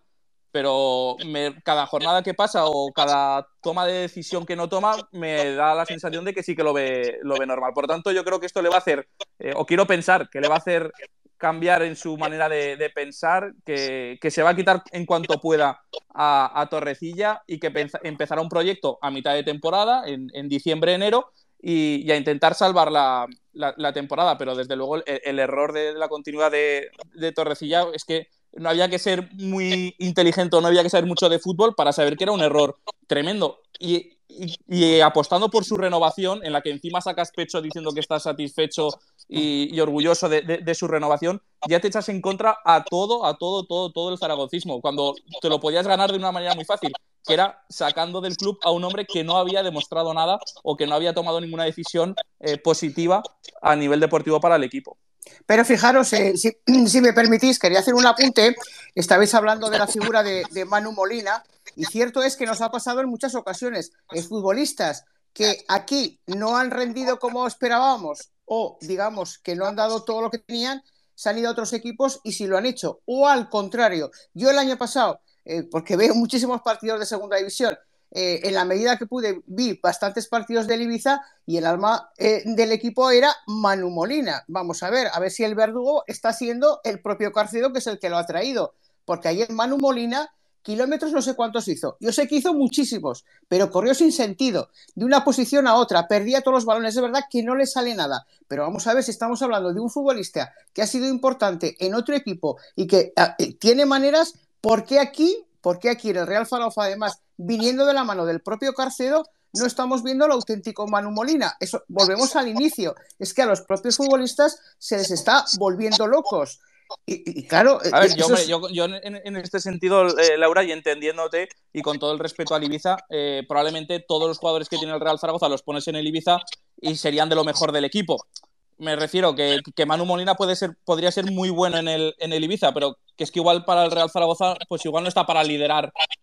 pero me, cada jornada que pasa o cada toma de decisión que no toma me da la sensación de que sí que lo ve, lo ve normal. Por tanto, yo creo que esto le va a hacer, eh, o quiero pensar que le va a hacer cambiar en su manera de, de pensar, que, que se va a quitar en cuanto pueda a, a Torrecilla y que penza, empezará un proyecto a mitad de temporada, en, en diciembre, enero, y, y a intentar salvar la, la, la temporada, pero desde luego el, el error de, de la continuidad de, de Torrecilla es que no había que ser muy inteligente, no había que saber mucho de fútbol para saber que era un error tremendo. Y, y, y apostando por su renovación, en la que encima sacas pecho diciendo que estás satisfecho y, y orgulloso de, de, de su renovación, ya te echas en contra a todo, a todo, todo, todo el zaragocismo, cuando te lo podías ganar de una manera muy fácil, que era sacando del club a un hombre que no había demostrado nada o que no había tomado ninguna decisión eh, positiva a nivel deportivo para el equipo. Pero fijaros, eh, si, si me permitís, quería hacer un apunte. Estabais hablando de la figura de, de Manu Molina, y cierto es que nos ha pasado en muchas ocasiones. Es futbolistas que aquí no han rendido como esperábamos, o digamos que no han dado todo lo que tenían, se han ido a otros equipos y sí lo han hecho. O al contrario, yo el año pasado, eh, porque veo muchísimos partidos de segunda división, Eh, en la medida que pude vi bastantes partidos del Ibiza y el alma eh, del equipo era Manu Molina. Vamos a ver, a ver si el verdugo está siendo el propio Carcedo, que es el que lo ha traído, porque ayer Manu Molina kilómetros no sé cuántos hizo, yo sé que hizo muchísimos, pero corrió sin sentido, de una posición a otra, perdía todos los balones, es verdad que no le sale nada, pero vamos a ver si estamos hablando de un futbolista que ha sido importante en otro equipo y que eh, tiene maneras. ¿Por qué aquí? ¿Por qué aquí en el Real Zaragoza, además, viniendo de la mano del propio Carcedo, no estamos viendo el auténtico Manu Molina? Eso, volvemos al inicio. Es que a los propios futbolistas se les está volviendo locos. Y, y claro... A ver, yo, es... hombre, yo, yo en, en este sentido, eh, Laura, y entendiéndote, y con todo el respeto al Ibiza, eh, probablemente todos los jugadores que tiene el Real Zaragoza los pones en el Ibiza y serían de lo mejor del equipo. Me refiero que, que Manu Molina puede ser, podría ser muy bueno en el, en el Ibiza, pero que es que igual para el Real Zaragoza, pues igual no está para liderar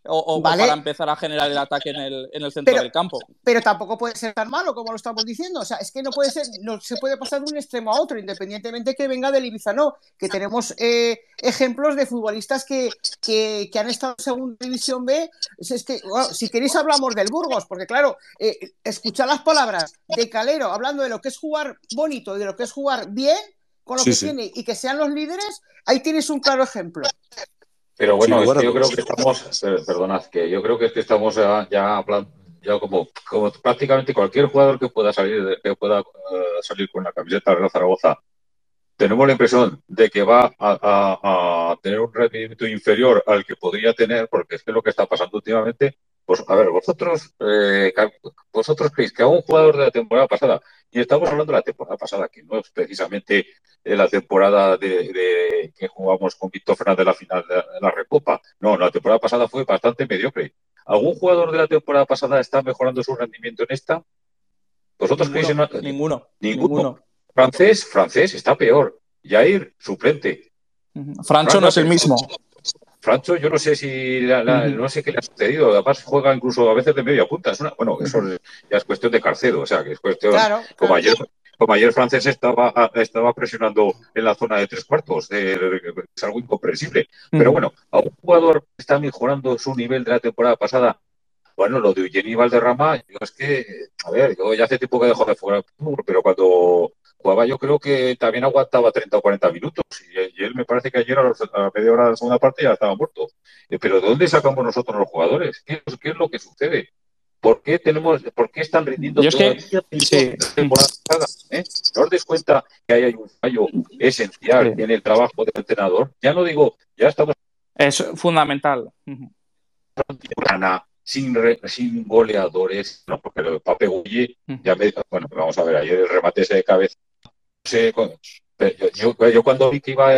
o, o, vale. o para empezar a generar el ataque en el, en el centro pero, del campo. Pero tampoco puede ser tan malo como lo estamos diciendo. O sea, es que no puede ser, no se puede pasar de un extremo a otro, independientemente que venga del Ibiza, no. Que tenemos eh, ejemplos de futbolistas que, que, que han estado en segunda división B. Es que, bueno, si queréis hablamos del Burgos, porque claro, eh, escuchar las palabras de Calero hablando de lo que es jugar bonito y de lo que es jugar bien, con lo sí, que sí. tiene, y que sean los líderes, ahí tienes un claro ejemplo. Pero bueno, sí, es que yo creo que estamos, perdonad, que yo creo que, es que estamos ya, ya, ya como, como prácticamente cualquier jugador que pueda salir, que pueda uh, salir con la camiseta de Real Zaragoza, tenemos la impresión de que va a, a, a tener un rendimiento inferior al que podría tener, porque es que lo que está pasando últimamente, pues a ver, vosotros, eh, vosotros creéis que a un jugador de la temporada pasada, y estamos hablando de la temporada pasada, que no es precisamente la temporada de, de que jugamos con Víctor Fernández la final de la Recopa, no, la temporada pasada fue bastante mediocre. ¿Algún jugador de la temporada pasada está mejorando su rendimiento en esta? ¿Vosotros Ninguno, creéis en ninguno, ninguno? ninguno. Francés, francés, está peor. Jair, suplente. Uh-huh. Francho no es el mismo. Francho, yo no sé si la, la, uh-huh. no sé qué le ha sucedido. Además, juega incluso a veces de media punta. Es una, bueno, eso uh-huh. ya es cuestión de Carcedo, o sea, que es cuestión. Claro, como, claro. Ayer, como ayer francés estaba, estaba presionando en la zona de tres cuartos, de, de, de, es algo incomprensible. Uh-huh. Pero bueno, a un jugador que está mejorando su nivel de la temporada pasada. Bueno, lo de Eugeni Valderrama, yo es que, a ver, yo ya hace tiempo que dejó de jugar, pero cuando jugaba yo creo que también aguantaba treinta o cuarenta minutos y, y él me parece que ayer a, los, a media hora de la segunda parte ya estaba muerto. Pero ¿de dónde sacamos nosotros los jugadores? ¿Qué, qué es lo que sucede? ¿Por qué tenemos, por qué están rindiendo es todavía que, sí. temporada? ¿Eh? ¿No os des cuenta que ahí hay un fallo esencial sí. en el trabajo del entrenador? Ya no digo, ya estamos... Es fundamental. Sin, re, sin goleadores, no, porque lo de Pape Gulli, ya me, bueno, vamos a ver, ayer el remate ese de cabeza, no sé, yo, yo, yo cuando vi que iba a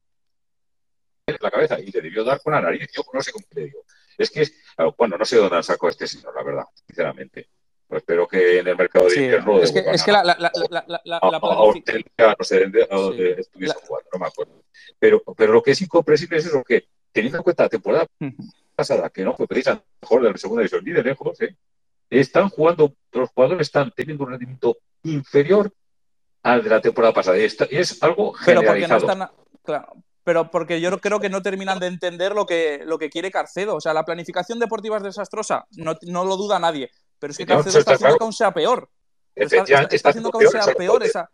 la cabeza y le debió dar con la nariz, yo no sé cómo le dio. Es que, bueno, no sé dónde sacó este señor, la verdad, sinceramente. Pues espero que en el mercado de sí, invierno es que, es que la, la, la, la, la, la, la planificación, no sé de dónde sí. estuviese jugando, no me acuerdo. Pero, pero lo que es incomprensible es eso, que teniendo en cuenta la temporada pasada, que no fue precisamente mejor de la segunda división ni de lejos, ¿eh? Están jugando, los jugadores están teniendo un rendimiento inferior al de la temporada pasada. Y es algo generalizado. Pero porque no están, claro, pero porque yo creo que no terminan de entender lo que, lo que quiere Carcedo. O sea, la planificación deportiva es desastrosa, no, no lo duda nadie. Pero es que Carcedo no, está, está haciendo claro. que aún sea peor. Está, está, está, está haciendo que aún sea peor esa...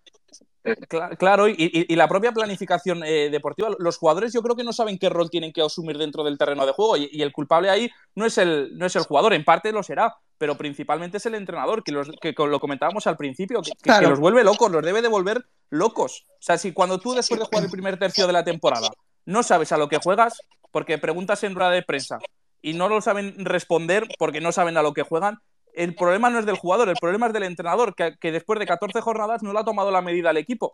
Claro, y, y, y la propia planificación eh, deportiva, los jugadores yo creo que no saben qué rol tienen que asumir dentro del terreno de juego y, y el culpable ahí no es el, no es el jugador, en parte lo será, pero principalmente es el entrenador, que, los, que lo comentábamos al principio, que, claro. que los vuelve locos, los debe de volver locos. O sea, si cuando tú después de jugar el primer tercio de la temporada no sabes a lo que juegas, porque preguntas en rueda de prensa y no lo saben responder porque no saben a lo que juegan, el problema no es del jugador, el problema es del entrenador, que, que después de catorce jornadas no le ha tomado la medida al equipo.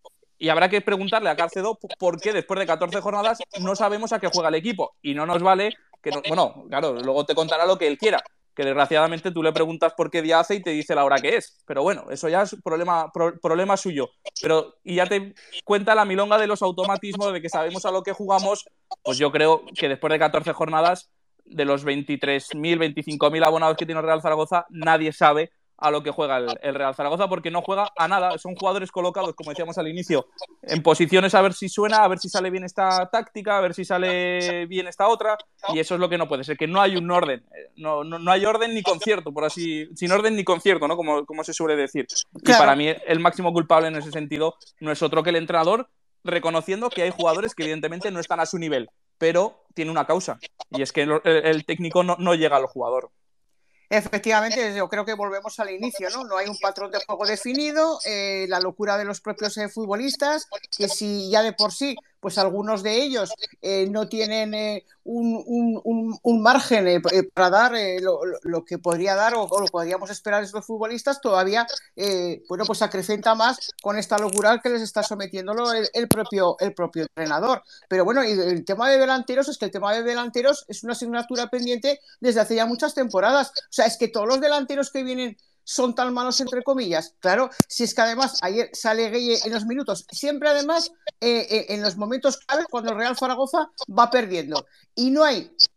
Y habrá que preguntarle a Carcedo por qué después de catorce jornadas no sabemos a qué juega el equipo. Y no nos vale que... No, bueno, claro, luego te contará lo que él quiera. Que desgraciadamente tú le preguntas por qué día hace y te dice la hora que es. Pero bueno, eso ya es problema, pro, problema suyo. Pero y ya te cuenta la milonga de los automatismos, de que sabemos a lo que jugamos. Pues yo creo que después de catorce jornadas, de los veintitrés mil, veinticinco mil abonados que tiene el Real Zaragoza, nadie sabe a lo que juega el, el Real Zaragoza porque no juega a nada. Son jugadores colocados, como decíamos al inicio, en posiciones a ver si suena, a ver si sale bien esta táctica, a ver si sale bien esta otra, y eso es lo que no puede ser, que no hay un orden, no, no, no hay orden ni concierto, por así, sin orden ni concierto, ¿no? Como, como se suele decir. Claro. Y para mí el máximo culpable en ese sentido no es otro que el entrenador, reconociendo que hay jugadores que evidentemente no están a su nivel, pero tiene una causa, y es que el, el técnico no, no llega al jugador. Efectivamente, yo creo que volvemos al inicio, ¿no? No hay un patrón de juego definido, eh, la locura de los propios eh, futbolistas, que si ya de por sí, pues algunos de ellos eh, no tienen eh, un, un, un, un margen eh, para dar eh, lo, lo que podría dar o, o lo podríamos esperar de estos futbolistas, todavía, eh, bueno, pues acrecenta más con esta locura que les está sometiéndolo el, el, propio, el propio entrenador. Pero bueno, y el tema de delanteros es que el tema de delanteros es una asignatura pendiente desde hace ya muchas temporadas. O sea, es que todos los delanteros que vienen son tan malos, entre comillas. Claro, si es que además ayer sale Gueye en los minutos, siempre además eh, eh, en los momentos clave cuando el Real Zaragoza va perdiendo. Y no hay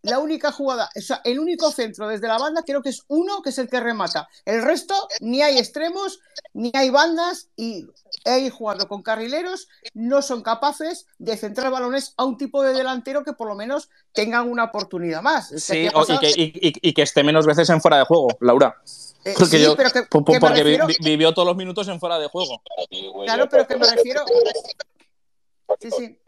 la única jugada, o sea, el único centro desde la banda creo que es uno, que es el que remata. El resto, ni hay extremos, ni hay bandas, y ahí jugando con carrileros no son capaces de centrar balones a un tipo de delantero que por lo menos tengan una oportunidad más. Es que Sí, aquí ha o- y, pasado- que, y, y- y que esté menos veces en fuera de juego, Laura. eh, Porque, sí, yo, pero que, po- po- que me porque vi- refiero, vi- vivió todos los minutos en fuera de juego. claro, pero que me refiero, sí, sí.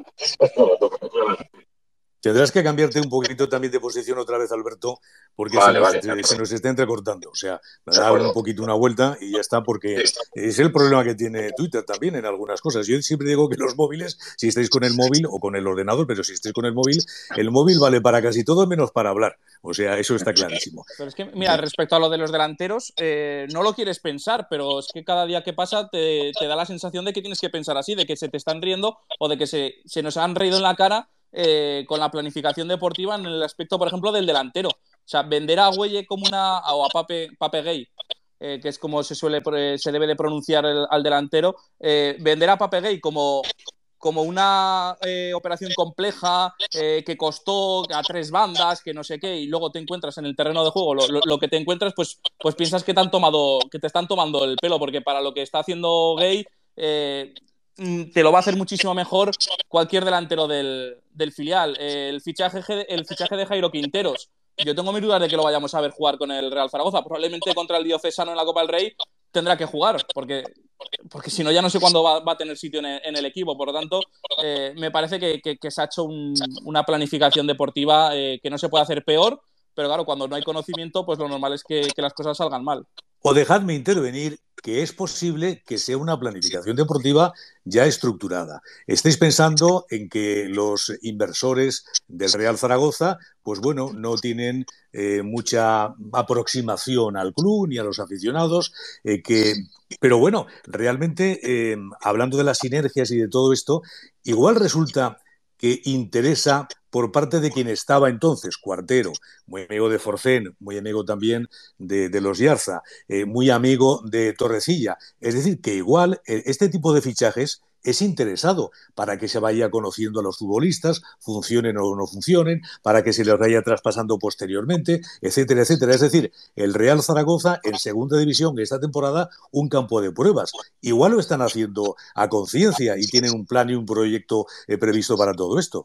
Tendrás que cambiarte un poquito también de posición otra vez, Alberto, porque se Vale, nos, vale, de se acuerdo. nos está entrecortando. O sea, De da un acuerdo. poquito una vuelta y ya está, porque Sí. es el problema que tiene Twitter también en algunas cosas. Yo siempre digo que los móviles, si estáis con el móvil o con el ordenador, pero si estáis con el móvil, el móvil vale para casi todo menos para hablar. O sea, eso está clarísimo. Pero es que, mira, respecto a lo de los delanteros, eh, no lo quieres pensar, pero es que cada día que pasa te, te da la sensación de que tienes que pensar así, de que se te están riendo o de que se, se nos han reído en la cara eh, con la planificación deportiva en el aspecto, por ejemplo, del delantero. O sea, vender a Güelle como una, o a Pape, Pape Gay, eh, que es como se suele se debe de pronunciar el, al delantero, eh, vender a Pape Gay como, como una eh, operación compleja eh, que costó a tres bandas, que no sé qué, y luego te encuentras en el terreno de juego, lo, lo, lo que te encuentras, pues, pues piensas que te han tomado, que te están tomando el pelo, porque para lo que está haciendo Gay, eh, te lo va a hacer muchísimo mejor cualquier delantero del, del filial. El fichaje, el fichaje de Jairo Quinteros, yo tengo mis dudas de que lo vayamos a ver jugar con el Real Zaragoza. Probablemente contra el Diocesano en la Copa del Rey tendrá que jugar, porque, porque si no ya no sé cuándo va, va a tener sitio en el, en el equipo. Por lo tanto, eh, me parece que, que, que se ha hecho un, una planificación deportiva eh, que no se puede hacer peor, pero claro, cuando no hay conocimiento, pues lo normal es que, que las cosas salgan mal. O dejadme intervenir, que es posible que sea una planificación deportiva ya estructurada. Estáis pensando en que los inversores del Real Zaragoza, pues bueno, no tienen eh, mucha aproximación al club ni a los aficionados, eh, que, pero bueno, realmente, eh, hablando de las sinergias y de todo esto, igual resulta que interesa por parte de quien estaba entonces, Cuartero, muy amigo de Forcén, muy amigo también de, de los Yarza, eh, muy amigo de Torrecilla. Es decir, que igual eh, este tipo de fichajes es interesado para que se vaya conociendo a los futbolistas, funcionen o no funcionen, para que se les vaya traspasando posteriormente, etcétera, etcétera. Es decir, el Real Zaragoza en segunda división esta temporada, un campo de pruebas. Igual lo están haciendo a conciencia y tienen un plan y un proyecto eh, previsto para todo esto.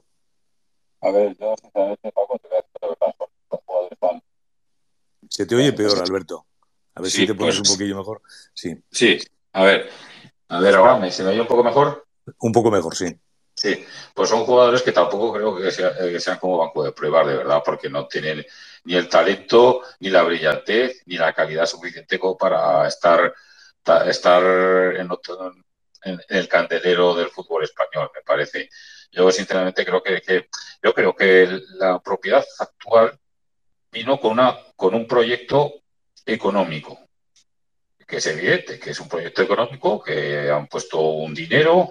A ver, yo sinceramente, Paco, te voy a decir la verdad, los jugadores van. Se te oye peor, Alberto. A ver Sí, si te pones pues un poquillo mejor. Sí. Sí, a ver, a ver, ahora me, se me oye un poco mejor. Un poco mejor, sí. Sí, pues son jugadores que tampoco creo que, sea- que sean como banco de pruebas, de verdad, porque no tienen ni el talento, ni la brillantez, ni la calidad suficiente como para estar, ta- estar en, otro- en- en el candelero del fútbol español, me parece. Yo sinceramente creo que, que- yo creo que la propiedad actual vino con una, con un proyecto económico, que es evidente, que es un proyecto económico, que han puesto un dinero,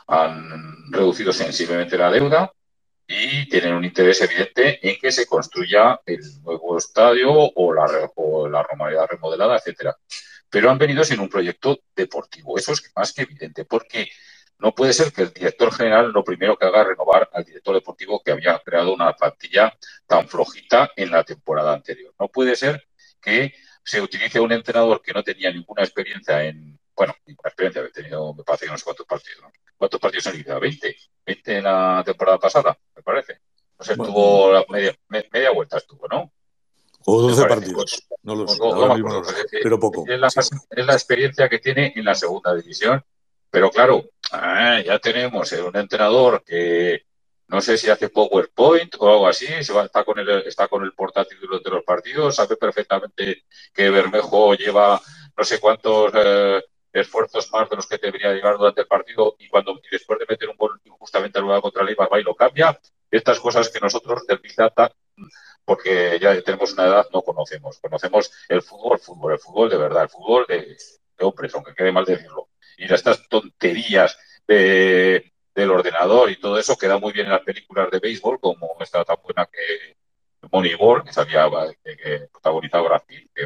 han reducido sensiblemente la deuda y tienen un interés evidente en que se construya el nuevo estadio o la, o la Romareda remodelada, etcétera. Pero han venido sin un proyecto deportivo. Eso es más que evidente, porque no puede ser que el director general lo primero que haga es renovar al director deportivo que había creado una plantilla tan flojita en la temporada anterior. No puede ser que se utilice un entrenador que no tenía ninguna experiencia en, bueno, ninguna experiencia, había tenido, me parece, unos cuantos partidos, ¿no? ¿Cuántos partidos han liquidado? veinte. veinte en la temporada pasada, me parece. No sé, Bueno, estuvo la media, media vuelta, estuvo, ¿no? o Me doce parece. partidos, no lo O, sé, o, no ahora me mismo no acuerdo. lo sé, Pues, eh, pero poco, es, la, sí. es la experiencia que tiene en la segunda división. Pero claro, ah, ya tenemos un entrenador que no sé si hace PowerPoint o algo así, se va, está, con el, está con el portátil durante los partidos, sabe perfectamente que Bermejo lleva no sé cuántos eh, esfuerzos más de los que debería llevar durante el partido y cuando y después de meter un gol injustamente anulado contra el Eibar va y lo cambia. Estas cosas que nosotros del Big Data, porque ya tenemos una edad, no conocemos. Conocemos el fútbol, fútbol, el fútbol de verdad, el fútbol de, de hombres, aunque quede mal decirlo. Y estas tonterías de, del ordenador y todo eso queda muy bien en las películas de béisbol, como esta tan buena que Moneyball, que salía, que, que protagonizaba Brad Pitt, que me,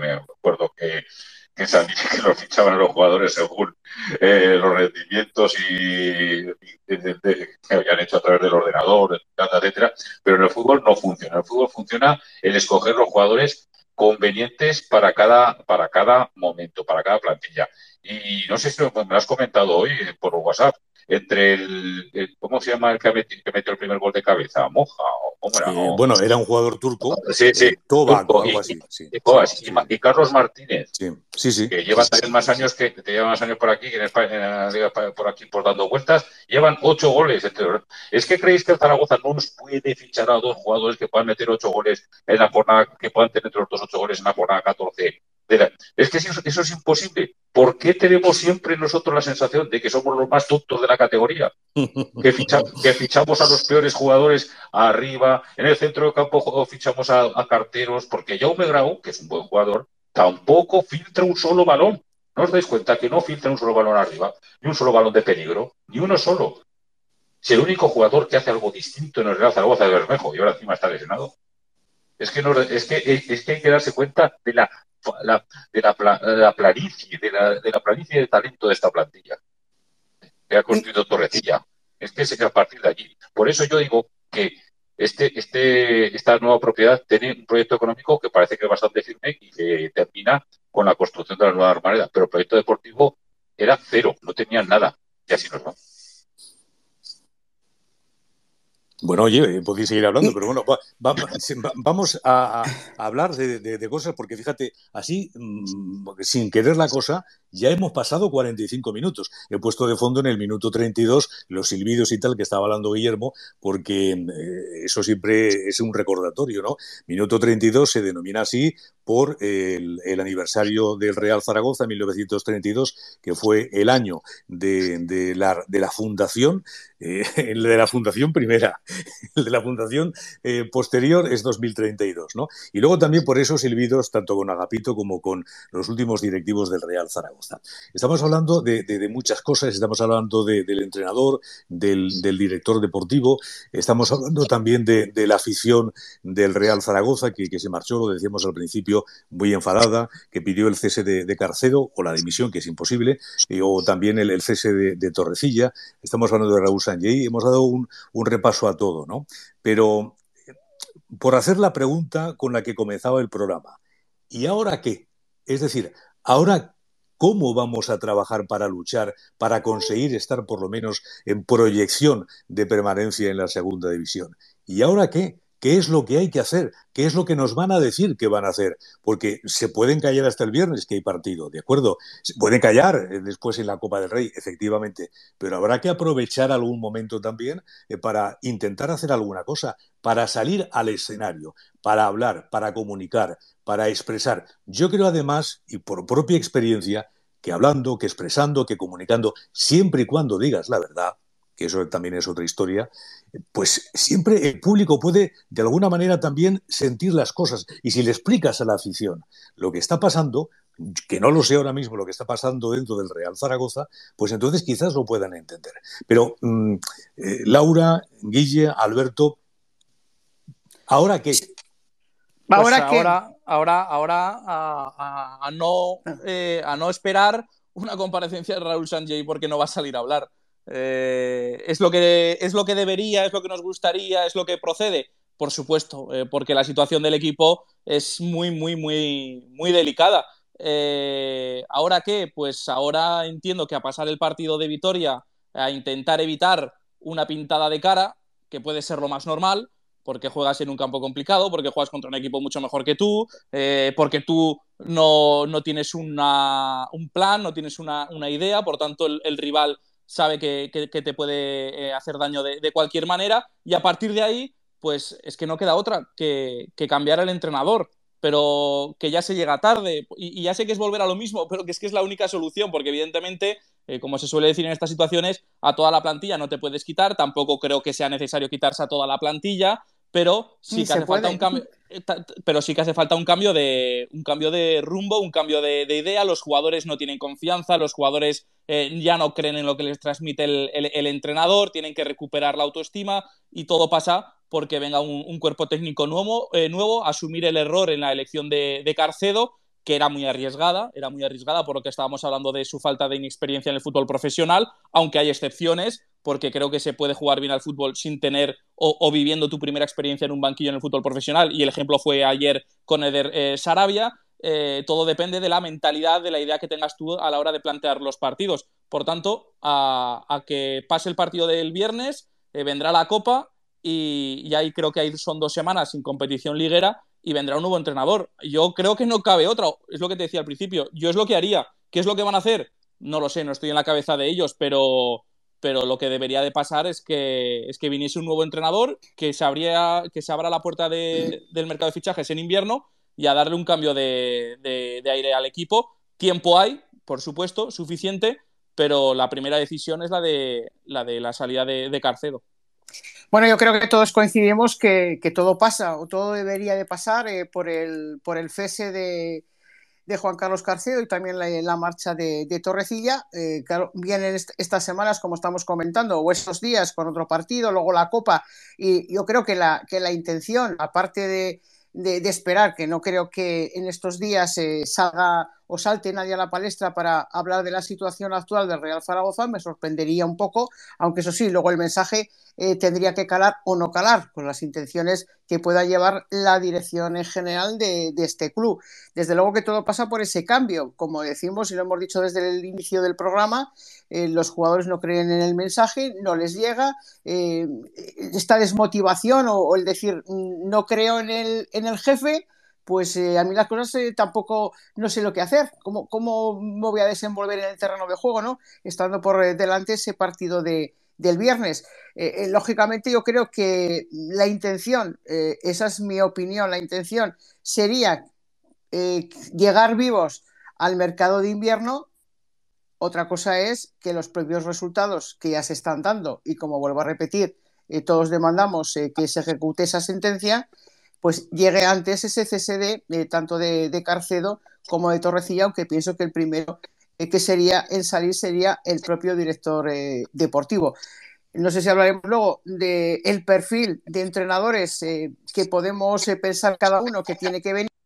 recuerdo que, que, sabía que lo fichaban a los jugadores según eh, los rendimientos y, y de, de, de, que habían hecho a través del ordenador, etcétera, pero en el fútbol no funciona. En el fútbol funciona el escoger los jugadores convenientes para cada, para cada momento, para cada plantilla. Y no sé si me lo has comentado hoy por WhatsApp, entre el, el ¿cómo se llama el que metió, que metió el primer gol de cabeza? ¿Moja? ¿O cómo era? Eh, ¿O? bueno, era un jugador turco, Sí, sí, eh, Tobac o turco. algo Y, así. Sí, y, sí, y, sí, y Carlos Martínez, sí, sí, sí. que lleva también más años que, que te lleva más años por aquí, que en España, por aquí, por dando vueltas, llevan ocho goles. ¿Es que creéis que el Zaragoza no nos puede fichar a dos jugadores que puedan meter ocho goles en la jornada, que puedan tener los dos ocho goles en la jornada catorce? Es que eso, eso es imposible. ¿Por qué tenemos siempre nosotros la sensación de que somos los más tontos de la categoría? Que, ficha, que fichamos a los peores jugadores arriba, en el centro de campo fichamos a, a carteros, porque Jaume Grau, que es un buen jugador, tampoco filtra un solo balón. ¿No os dais cuenta que no filtra un solo balón arriba, ni un solo balón de peligro, ni uno solo? Si el único jugador que hace algo distinto en el Real Zaragoza es Bermejo y ahora encima está lesionado. Es que, no, es, que, es que hay que darse cuenta de la, la, de la, de la planicie, de la, de la planicie de talento de esta plantilla que ha construido Torrecilla. Es que es a partir de allí. Por eso yo digo que este, este, esta nueva propiedad tiene un proyecto económico que parece que es bastante firme y que termina con la construcción de la nueva Armareda. Pero el proyecto deportivo era cero, no tenían nada. Y así nos va. Bueno, oye, podéis seguir hablando, pero bueno, va, va, va, vamos a, a hablar de, de, de cosas, porque fíjate, así, mmm, sin querer la cosa, ya hemos pasado cuarenta y cinco minutos. He puesto de fondo en el minuto treinta y dos los silbidos y tal que estaba hablando Guillermo, porque eh, eso siempre es un recordatorio, ¿no? Minuto treinta y dos se denomina así por el, el aniversario del Real Zaragoza, mil novecientos treinta y dos, que fue el año de, de, la, de la fundación, eh, el de la fundación primera, el de la fundación eh, posterior es dos mil treinta y dos, ¿no? Y luego también por esos silbidos, tanto con Agapito como con los últimos directivos del Real Zaragoza. Estamos hablando de, de, de muchas cosas, estamos hablando de, del entrenador, del, del director deportivo, estamos hablando también de, de la afición del Real Zaragoza, que, que se marchó, lo decíamos al principio, muy enfadada, que pidió el cese de, de Carcedo, o la dimisión, que es imposible, eh, o también el, el cese de, de Torrecilla. Estamos hablando de Raúl Sanllehy, hemos dado un, un repaso a todo, ¿no? Pero por hacer la pregunta con la que comenzaba el programa, ¿y ahora qué? Es decir, ¿ahora cómo vamos a trabajar para luchar, para conseguir estar por lo menos en proyección de permanencia en la segunda división? ¿Y ahora qué? ¿Qué es lo que hay que hacer? ¿Qué es lo que nos van a decir que van a hacer? Porque se pueden callar hasta el viernes que hay partido, ¿de acuerdo? Se pueden callar después en la Copa del Rey, efectivamente, pero habrá que aprovechar algún momento también eh, para intentar hacer alguna cosa, para salir al escenario, para hablar, para comunicar, para expresar. Yo creo además, y por propia experiencia, que hablando, que expresando, que comunicando, siempre y cuando digas la verdad, que eso también es otra historia, pues siempre el público puede de alguna manera también sentir las cosas. Y si le explicas a la afición lo que está pasando, que no lo sé ahora mismo lo que está pasando dentro del Real Zaragoza, pues entonces quizás lo puedan entender. Pero mmm, eh, Laura, Guille, Alberto, ¿ahora qué? Pues ahora, ahora, ahora, ahora a, a, a, no, eh, a no esperar una comparecencia de Raúl Sanllehy porque no va a salir a hablar. Eh, ¿es, lo que, ¿Es lo que debería, es lo que nos gustaría, es lo que procede? Por supuesto, eh, porque la situación del equipo es muy, muy, muy, muy delicada. Eh, ¿Ahora qué? Pues ahora entiendo que a pasar el partido de Vitoria, a intentar evitar una pintada de cara, que puede ser lo más normal, porque juegas en un campo complicado, porque juegas contra un equipo mucho mejor que tú, eh, porque tú no, no tienes una, un plan, no tienes una, una idea, por tanto el, el rival sabe que, que, que te puede hacer daño de, de cualquier manera, y a partir de ahí, pues es que no queda otra que, que cambiar el entrenador, pero que ya se llega tarde, y, y ya sé que es volver a lo mismo, pero que es que es la única solución, porque evidentemente, eh, como se suele decir en estas situaciones, a toda la plantilla no te puedes quitar, tampoco creo que sea necesario quitarse a toda la plantilla, pero sí que hace falta un cambio, pero sí que hace falta un cambio de un cambio de rumbo, un cambio de, de idea. Los jugadores no tienen confianza, los jugadores eh, ya no creen en lo que les transmite el, el, el entrenador, tienen que recuperar la autoestima, y todo pasa porque venga un, un cuerpo técnico nuevo, eh, nuevo, asumir el error en la elección de, de Carcedo, que era muy arriesgada, era muy arriesgada por lo que estábamos hablando de su falta de inexperiencia en el fútbol profesional, aunque hay excepciones, porque creo que se puede jugar bien al fútbol sin tener o, o viviendo tu primera experiencia en un banquillo en el fútbol profesional, y el ejemplo fue ayer con Eder eh, Sarabia. Eh, todo depende de la mentalidad, de la idea que tengas tú a la hora de plantear los partidos. Por tanto, a, a que pase el partido del viernes, eh, vendrá la Copa y, y ahí creo que ahí son dos semanas sin competición liguera y vendrá un nuevo entrenador. Yo creo que no cabe otra, es lo que te decía al principio, yo es lo que haría. ¿Qué es lo que van a hacer? No lo sé, no estoy en la cabeza de ellos, pero, pero lo que debería de pasar es que, es que viniese un nuevo entrenador, que se, abría, que se abra la puerta de, del mercado de fichajes en invierno y a darle un cambio de, de, de aire al equipo. Tiempo hay, por supuesto, suficiente, pero la primera decisión es la de la, de la salida de, de Carcedo. Bueno, yo creo que todos coincidimos que, que todo pasa o todo debería de pasar eh, por, el, por el cese de, de Juan Carlos Carcedo y también la, la marcha de, de Torrecilla. Eh, claro, vienen est estas semanas, como estamos comentando, o estos días con otro partido, luego la Copa, y yo creo que la, que la intención, aparte de, de, de esperar, que no creo que en estos días eh, salga o salte nadie a la palestra para hablar de la situación actual del Real Zaragoza, me sorprendería un poco, aunque eso sí, luego el mensaje eh, tendría que calar o no calar con las intenciones que pueda llevar la dirección en general de, de este club. Desde luego que todo pasa por ese cambio, como decimos y lo hemos dicho desde el inicio del programa, eh, los jugadores no creen en el mensaje, no les llega, eh, esta desmotivación o, o el decir no creo en el, en el jefe, pues eh, a mí las cosas eh, tampoco no sé lo que hacer, ¿Cómo, cómo me voy a desenvolver en el terreno de juego, ¿no? Estando por delante ese partido de, del viernes. Eh, eh, lógicamente yo creo que la intención, eh, esa es mi opinión, la intención sería eh, llegar vivos al mercado de invierno. Otra cosa es que los propios resultados que ya se están dando, y como vuelvo a repetir, eh, todos demandamos eh, que se ejecute esa sentencia, pues llegue antes ese cese de, eh, tanto de, de Carcedo como de Torrecilla, aunque pienso que el primero eh, que sería en salir sería el propio director eh, deportivo. No sé si hablaremos luego del de perfil de entrenadores eh, que podemos eh, pensar cada uno que tiene que venir.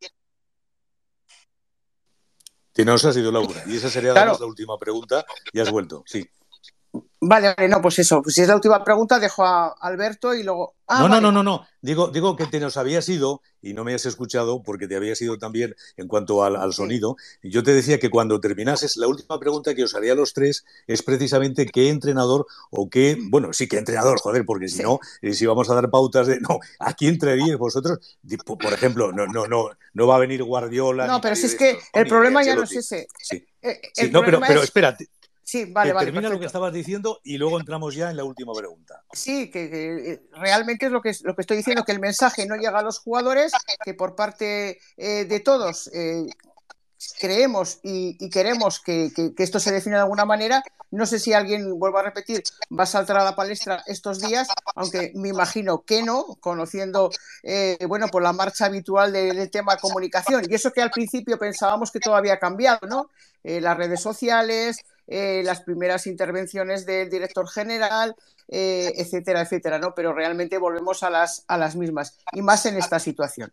Que nos ha sido Laura. Y esa sería además claro. La última pregunta. Y has vuelto, sí. Vale, vale, no, pues eso. Pues si es la última pregunta, dejo a Alberto y luego. Ah, no, vale. no, no, no, no. Digo, digo que te nos habías ido y no me has escuchado porque te habías ido también en cuanto al, al sonido. Sí. Yo te decía que cuando terminases, la última pregunta que os haría a los tres es precisamente qué entrenador o qué. Bueno, sí, qué entrenador, joder, porque si sí. no, si vamos a dar pautas de. No, ¿a quién traeríais vosotros? Por ejemplo, no, no, no, no va a venir Guardiola. No, pero si es que el problema ya no es ese. Sí, sí no, pero, pero es... espérate. Sí, vale, que vale. Termina perfecto. Lo que estabas diciendo y luego entramos ya en la última pregunta. Sí, que, que realmente es lo que, lo que estoy diciendo, que el mensaje no llega a los jugadores, que por parte eh, de todos eh, creemos y, y queremos que, que, que esto se define de alguna manera. No sé si alguien, vuelvo a repetir, va a saltar a la palestra estos días, aunque me imagino que no, conociendo eh, bueno, pues la marcha habitual del, del tema comunicación. Y eso que al principio pensábamos que todo había cambiado, ¿no? Eh, las redes sociales, eh, las primeras intervenciones del director general, eh, etcétera, etcétera, ¿no? Pero realmente volvemos a las, a las mismas, y más en esta situación.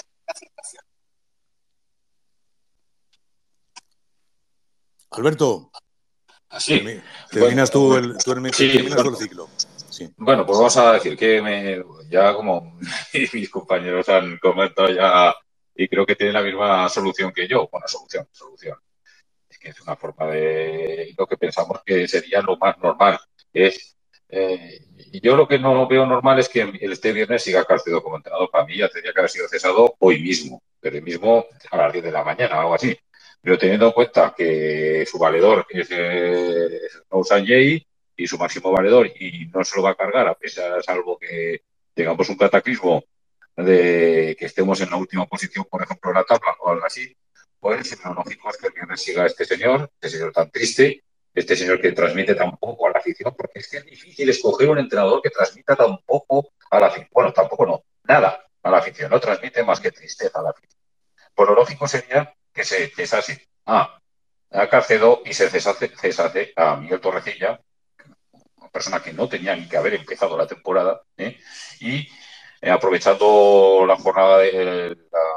Alberto, sí. terminas, bueno, tú, el, tú el, sí, terminas bueno, tú el ciclo. Sí. Bueno, pues vamos a decir que me, ya como mis compañeros han comentado ya y creo que tienen la misma solución que yo. Bueno, solución, solución. Es que es una forma de lo que pensamos que sería lo más normal. Es eh, y yo lo que no veo normal es que este viernes siga Carcedo como entrenador. Para mí ya tendría que haber sido cesado hoy mismo, pero hoy mismo a las diez de la mañana o algo así. Pero teniendo en cuenta que su valedor es eh, Sanjay y su máximo valedor y no se lo va a cargar, a pesar, salvo que tengamos un cataclismo de que estemos en la última posición, por ejemplo, en la tabla o algo así, pues lo lógico es que el viernes siga este señor, este señor tan triste, este señor que transmite tan poco a la afición, porque es que es difícil escoger un entrenador que transmita tan poco a la afición. Bueno, tampoco no, nada a la afición, no transmite más que tristeza a la afición. Pues lo lógico sería que se cesase a, a Carcedo y se cesase, cesase a Miguel Torrecilla, una persona que no tenía ni que haber empezado la temporada, ¿eh? y eh, aprovechando la jornada de la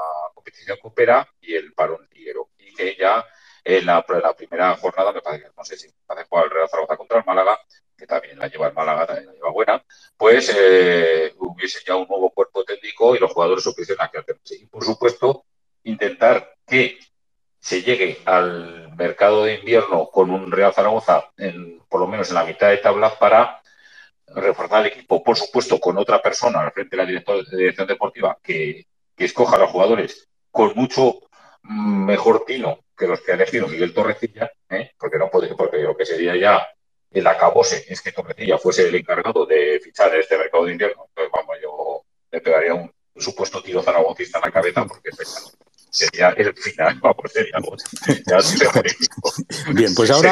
competición que opera y el parón liguero. Y que ya en la, la primera jornada, me parece que no sé si va a jugar el Real Zaragoza contra el Málaga, que también la lleva el Málaga, también la lleva buena, pues eh, hubiese ya un nuevo cuerpo técnico y los jugadores supiesen a qué hacerse. Y por supuesto, intentar que se llegue al mercado de invierno con un Real Zaragoza, en, por lo menos en la mitad de tabla, para reforzar el equipo, por supuesto, con otra persona al frente de la director, de dirección deportiva que, que escoja a los jugadores con mucho mejor tino que los que ha elegido Miguel Torrecilla, ¿eh? porque no puede, porque lo que sería ya el acabose es que Torrecilla fuese el encargado de fichar este mercado de invierno. Entonces, vamos, yo le pegaría un, un supuesto tiro zaragocista en la cabeza porque sería el final, vamos, sería algo ya terrorífico. Bien, pues ahora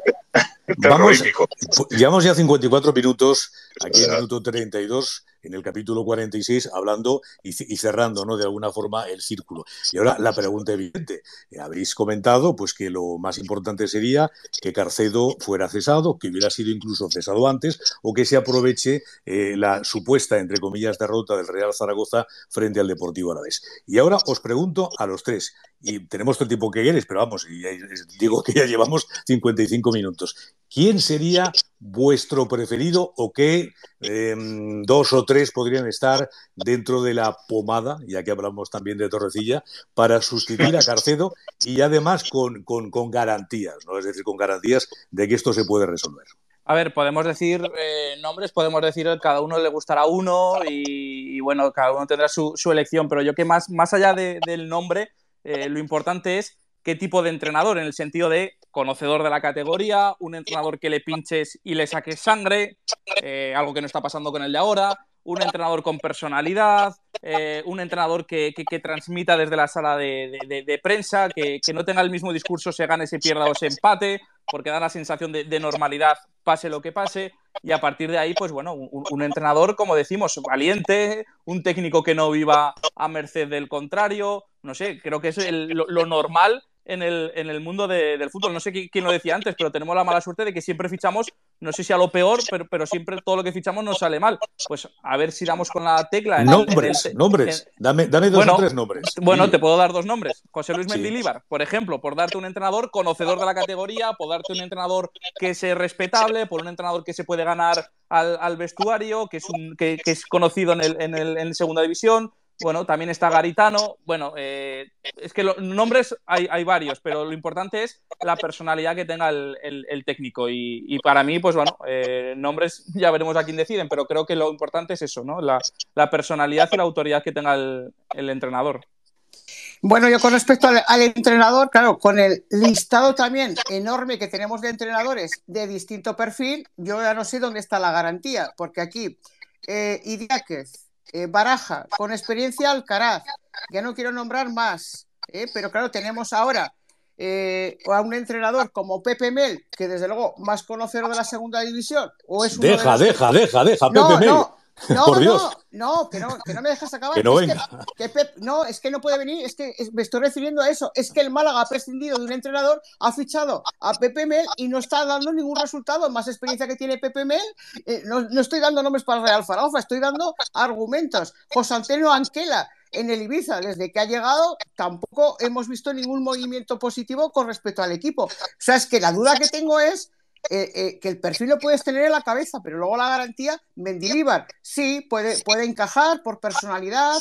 vamos, llevamos ya cincuenta y cuatro minutos aquí en el minuto treinta y dos en el capítulo cuarenta y seis hablando y, y cerrando, ¿no?, de alguna forma el círculo. Y ahora la pregunta evidente. Habéis comentado pues que lo más importante sería que Carcedo fuera cesado, que hubiera sido incluso cesado antes, o que se aproveche eh, la supuesta, entre comillas, derrota del Real Zaragoza frente al Deportivo Alavés. Y ahora os pregunto a los tres, y tenemos todo el tiempo que queréis, pero vamos, y digo que ya llevamos cincuenta y cinco minutos. ¿Quién sería vuestro preferido o qué eh, dos o tres podrían estar dentro de la pomada, ya que hablamos también de Torrecilla, para sustituir a Carcedo y además con, con, con garantías, ¿no? Es decir, con garantías de que esto se puede resolver? A ver, podemos decir eh, nombres, podemos decir que cada uno le gustará uno y, y bueno, cada uno tendrá su, su elección, pero yo que más, más allá de, del nombre, eh, lo importante es qué tipo de entrenador, en el sentido de conocedor de la categoría, un entrenador que le pinches y le saques sangre, eh, algo que no está pasando con el de ahora, un entrenador con personalidad, eh, un entrenador que, que, que transmita desde la sala de, de, de prensa, que, que no tenga el mismo discurso, se gane, se pierda o se empate, porque da la sensación de, de normalidad, pase lo que pase, y a partir de ahí, pues bueno, un, un entrenador, como decimos, valiente, un técnico que no viva a merced del contrario, no sé, creo que es el, lo, lo normal en el, en el mundo de, del fútbol. No sé quién lo decía antes, pero tenemos la mala suerte de que siempre fichamos, no sé si a lo peor, pero, pero siempre todo lo que fichamos nos sale mal. Pues a ver si damos con la tecla. En nombres, el, en el, nombres. En, dame, dame dos bueno, o tres nombres. Bueno, te puedo dar dos nombres. José Luis Sí. Mendilibar, por ejemplo, por darte un entrenador conocedor de la categoría, por darte un entrenador que es respetable, por un entrenador que se puede ganar al, al vestuario, que es, un, que, que es conocido en, el, en, el, en segunda división. Bueno, también está Garitano. Bueno, eh, es que los nombres hay, hay varios, pero lo importante es la personalidad que tenga el, el, el técnico. Y, y para mí, pues bueno, eh, nombres ya veremos a quién deciden, pero creo que lo importante es eso, ¿no? La, la personalidad y la autoridad que tenga el, el entrenador. Bueno, yo con respecto al, al entrenador, claro, con el listado también enorme que tenemos de entrenadores de distinto perfil, yo ya no sé dónde está la garantía, porque aquí eh, Idiáquez, Eh, Baraja, con experiencia Alcaraz, ya no quiero nombrar más, eh, pero claro, tenemos ahora eh, a un entrenador como Pepe Mel, que desde luego más conocedor de la segunda división, o es uno deja, de los deja, que... deja, deja, no, Pepe Mel. No, no, Por no, Dios. no, que no, que no me dejas acabar. Que no es venga. Que, que Pep, no, es que no puede venir, es que me estoy refiriendo a eso. Es que el Málaga ha prescindido de un entrenador, ha fichado a Pepe Mel y no está dando ningún resultado. Más experiencia que tiene Pepe Mel, eh, no, no estoy dando nombres para el Real Zaragoza, estoy dando argumentos. José Antonio Anquela, en el Ibiza, desde que ha llegado, tampoco hemos visto ningún movimiento positivo con respecto al equipo. O sea, es que la duda que tengo es Eh, eh, que el perfil lo puedes tener en la cabeza, pero luego la garantía, Mendilibar, sí, puede, puede encajar por personalidad,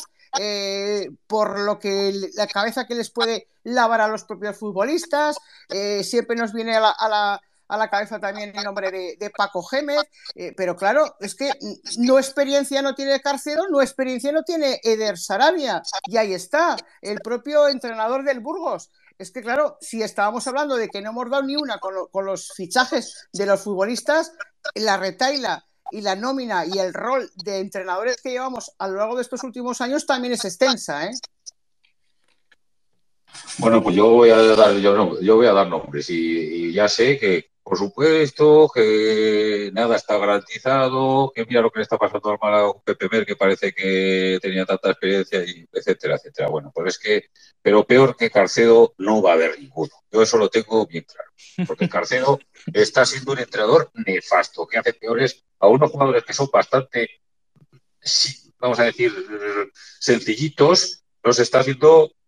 eh, por lo que la cabeza que les puede lavar a los propios futbolistas, eh, siempre nos viene a la, a la a la cabeza también el nombre de, de Paco Gémez, eh, pero claro, es que no experiencia no tiene Carcedo, no experiencia no tiene Eder Sarabia, y ahí está, el propio entrenador del Burgos. Es que claro, si estábamos hablando de que no hemos dado ni una con, lo, con los fichajes de los futbolistas, la retaila y la nómina y el rol de entrenadores que llevamos a lo largo de estos últimos años también es extensa, ¿eh? Bueno, pues yo voy a dar, yo no, yo voy a dar nombres y, y ya sé que, por supuesto, que nada está garantizado, que mira lo que le está pasando al Málaga Pepe Mel, que parece que tenía tanta experiencia, y etcétera, etcétera. Bueno, pues es que, pero peor que Carcedo no va a haber ninguno. Yo eso lo tengo bien claro, porque Carcedo está siendo un entrenador nefasto, que hace peores a unos jugadores que son bastante, sí, vamos a decir, sencillitos, los está haciendo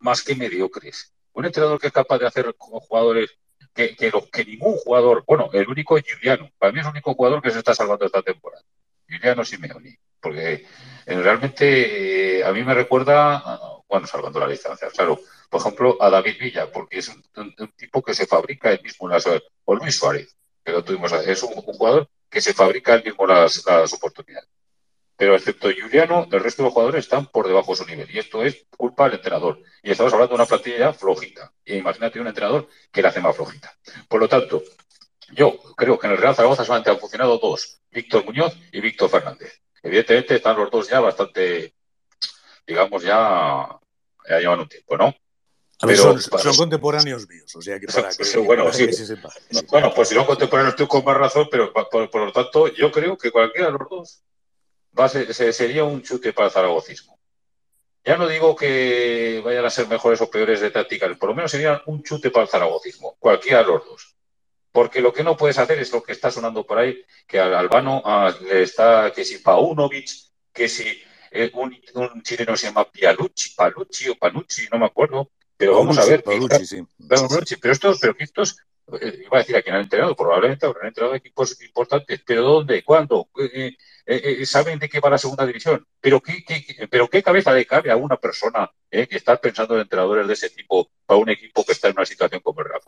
más que mediocres. Un entrenador que es capaz de hacer con jugadores que, que, los, que ningún jugador, bueno, el único es Giuliano, para mí es el único jugador que se está salvando esta temporada. Giuliano Simeone, porque eh, realmente eh, a mí me recuerda, bueno, salvando la distancia, claro, por ejemplo, a David Villa, porque es un, un, un tipo que se fabrica él mismo las, o Luis Suárez, que lo tuvimos, es un, un jugador que se fabrica él mismo las, las oportunidades. Pero excepto Giuliano, el resto de los jugadores están por debajo de su nivel. Y esto es culpa del entrenador. Y estamos hablando de una plantilla flojita. Y imagínate un entrenador que la hace más flojita. Por lo tanto, yo creo que en el Real Zaragoza solamente han funcionado dos, Víctor Muñoz y Víctor Fernández. Evidentemente están los dos ya bastante, digamos, ya, ya llevan un tiempo, ¿no? A ver, Pero, son, son contemporáneos míos, o sea que para que, bueno, para sí. que se sepa. Sí. Bueno, pues si son contemporáneos tú con más razón, pero por, por, por lo tanto yo creo que cualquiera de los dos va a ser, sería un chute para el zaragocismo. Ya no digo que vayan a ser mejores o peores de táctica, por lo menos sería un chute para el zaragocismo, cualquiera de los dos. Porque lo que no puedes hacer es lo que está sonando por ahí, que al Albano ah, le está, que si Paunovic, que si eh, un, un chileno se llama Pialucci, Palucci o Panucci, no me acuerdo, pero Paulucci, vamos a ver. Paulucci, sí. Paulucci, pero estos, pero que estos, eh, iba a decir a quien han entrenado, probablemente habrán entrenado equipos importantes, pero ¿dónde? ¿Cuándo? Eh, eh, eh, ¿Saben de qué va la segunda división? ¿Pero qué, qué, qué, pero qué cabeza le cabe a una persona eh, que está pensando en entrenadores de ese tipo para un equipo que está en una situación como el Rafa?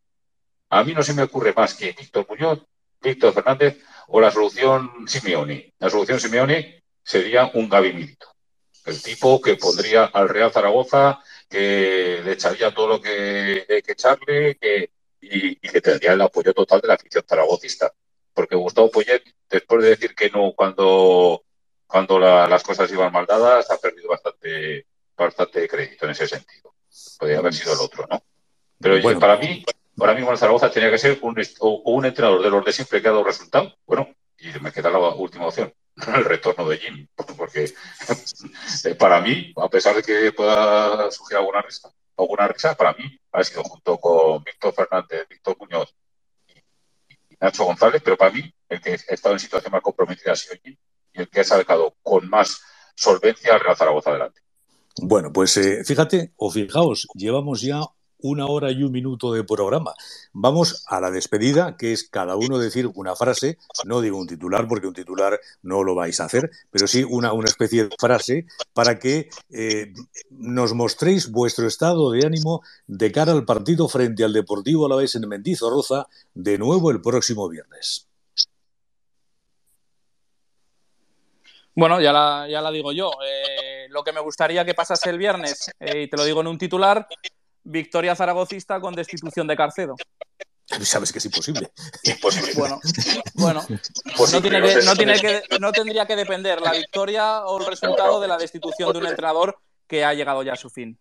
A mí no se me ocurre más que Víctor Muñoz, Víctor Fernández o la solución Simeone. La solución Simeone sería un Gaby Milito. El tipo que pondría al Real Zaragoza, que le echaría todo lo que hay que echarle que, y, y que tendría el apoyo total de la afición zaragocista. Porque Gustavo Poyet, después de decir que no cuando, cuando la, las cosas iban mal dadas, ha perdido bastante, bastante crédito en ese sentido. Podría haber sido el otro, ¿no? Pero bueno, para mí... Ahora mismo en Zaragoza tenía que ser un, o un entrenador de los de siempre que ha dado resultado. Bueno, y me queda la última opción, el retorno de Jim. Porque para mí, a pesar de que pueda surgir alguna risa, alguna risa, para mí ha sido junto con Víctor Fernández, Víctor Muñoz y Nacho González, pero para mí el que ha estado en situación más comprometida ha sido Jim y el que ha sacado con más solvencia al Real Zaragoza adelante. Bueno, pues eh, fíjate o fijaos, llevamos ya una hora y un minuto de programa. Vamos a la despedida, que es cada uno decir una frase, no digo un titular, porque un titular no lo vais a hacer, pero sí una, una especie de frase para que eh, nos mostréis vuestro estado de ánimo de cara al partido frente al Deportivo Alavés en Mendizorroza, de nuevo el próximo viernes. Bueno, ya la, ya la digo yo. Eh, lo que me gustaría que pasase el viernes, eh, y te lo digo en un titular, victoria zaragocista con destitución de Carcedo. Sabes que es imposible. Imposible. Bueno, bueno pues no, tiene que, no, tiene que, no tendría que depender la victoria o el resultado de la destitución de un entrenador que ha llegado ya a su fin.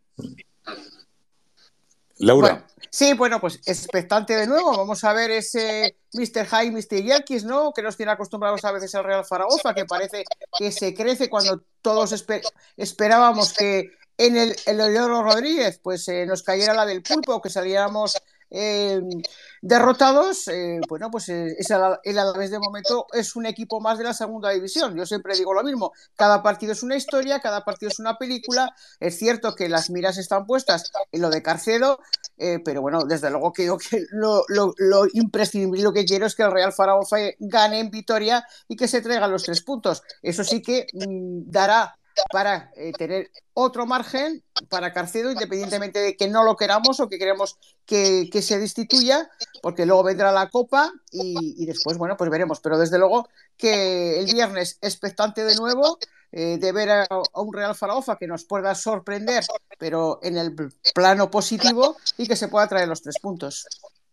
Laura. Bueno, sí, bueno, pues expectante de nuevo. Vamos a ver ese mister High, mister Yankees, ¿no? Que nos tiene acostumbrados a veces el Real Zaragoza, que parece que se crece cuando todos esper esperábamos que en el, el Leonardo Rodríguez pues eh, nos cayera la del pulpo, que saliéramos eh, derrotados. Eh, bueno, pues eh, es el Alavés de momento es un equipo más de la segunda división. Yo siempre digo lo mismo, cada partido es una historia, cada partido es una película. Es cierto que las miras están puestas en lo de Carcedo, eh, pero bueno, desde luego que digo que lo, lo, lo imprescindible, lo que quiero es que el Real Zaragoza gane en Vitoria y que se traigan los tres puntos. Eso sí que mmm, dará para eh, tener otro margen para Carcedo, independientemente de que no lo queramos o que queremos que, que se destituya, porque luego vendrá la Copa y, y después, bueno, pues veremos. Pero desde luego que el viernes expectante de nuevo eh, de ver a, a un Real Zaragoza que nos pueda sorprender, pero en el plano positivo, y que se pueda traer los tres puntos.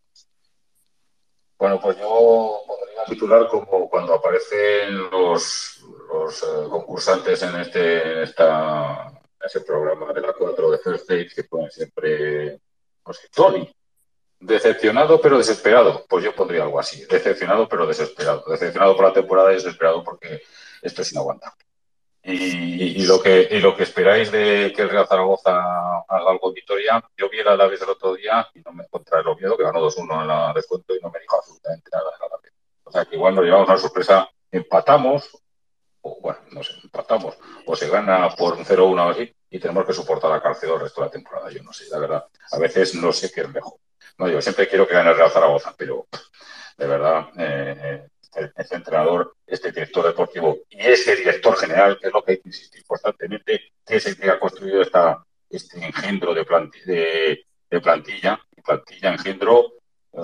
Bueno, pues yo podría titular como cuando aparecen los, los eh, concursantes en este en esta en ese programa de la cuatro de First Dates, que ponen siempre, no sé, Tony, decepcionado pero desesperado. Pues yo pondría algo así, decepcionado pero desesperado. Decepcionado por la temporada y desesperado porque esto es inaguantable. Y, y, lo que, y lo que esperáis de que el Real Zaragoza haga algo en Vitoria, yo vi el Alavés el otro día y no me contra el Oviedo, que ganó dos uno en la descuento y no me dijo absolutamente nada del Alavés. O sea que igual nos llevamos una sorpresa, empatamos, o bueno, no sé, empatamos, o se gana por un cero uno o así, y tenemos que soportar a Carcedo el resto de la temporada. Yo no sé, la verdad, a veces no sé qué es mejor. No, yo siempre quiero que gane el Real Zaragoza, pero de verdad, eh, este entrenador, este director deportivo y ese director general, que es lo que hay que insistir constantemente, que es el que ha construido esta, este engendro de, planti de, de plantilla, plantilla, engendro eh,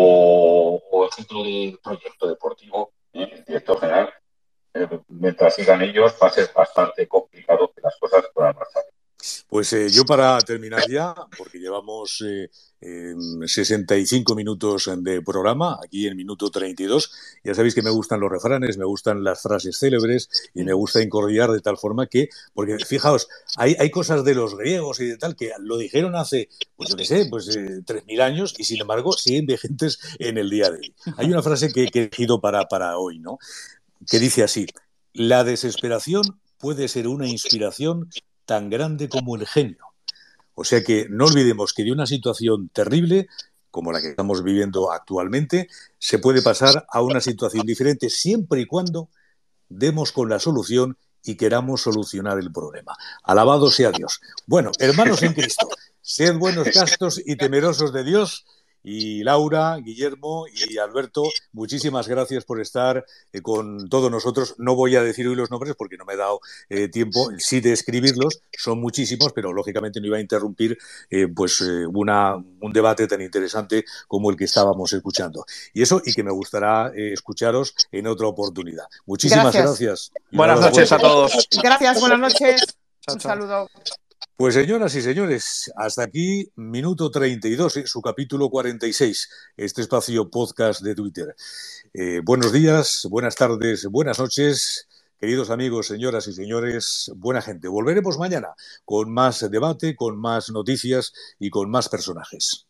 o, o engendro de proyecto deportivo, eh, el director general, eh, mientras sigan ellos va a ser bastante complicado que las cosas puedan marchar. Pues eh, yo para terminar ya, porque llevamos eh, eh, sesenta y cinco minutos de programa, aquí en minuto treinta y dos, ya sabéis que me gustan los refranes, me gustan las frases célebres y me gusta incordiar de tal forma que, porque fijaos, hay, hay cosas de los griegos y de tal que lo dijeron hace, pues yo qué sé, pues eh, tres mil años y sin embargo siguen vigentes en el día de hoy. Hay una frase que, que he elegido para, para hoy, ¿no? Que dice así: la desesperación puede ser una inspiración tan grande como el genio. O sea que no olvidemos que de una situación terrible como la que estamos viviendo actualmente se puede pasar a una situación diferente siempre y cuando demos con la solución y queramos solucionar el problema. Alabado sea Dios. Bueno, hermanos en Cristo, sed buenos, castos y temerosos de Dios. Y Laura, Guillermo y Alberto, muchísimas gracias por estar eh, con todos nosotros. No voy a decir hoy los nombres porque no me he dado eh, tiempo, sí, de escribirlos, son muchísimos, pero lógicamente no iba a interrumpir eh, pues eh, una, un debate tan interesante como el que estábamos escuchando. Y eso, y que me gustará eh, escucharos en otra oportunidad. Muchísimas gracias. gracias buenas noches a todos. Gracias, buenas noches. Chao, un chao. saludo. Pues señoras y señores, hasta aquí minuto treinta y dos, ¿eh? Su capítulo cuarenta y seis, este espacio podcast de Twitter. Eh, buenos días, buenas tardes, buenas noches, queridos amigos, señoras y señores, buena gente. Volveremos mañana con más debate, con más noticias y con más personajes.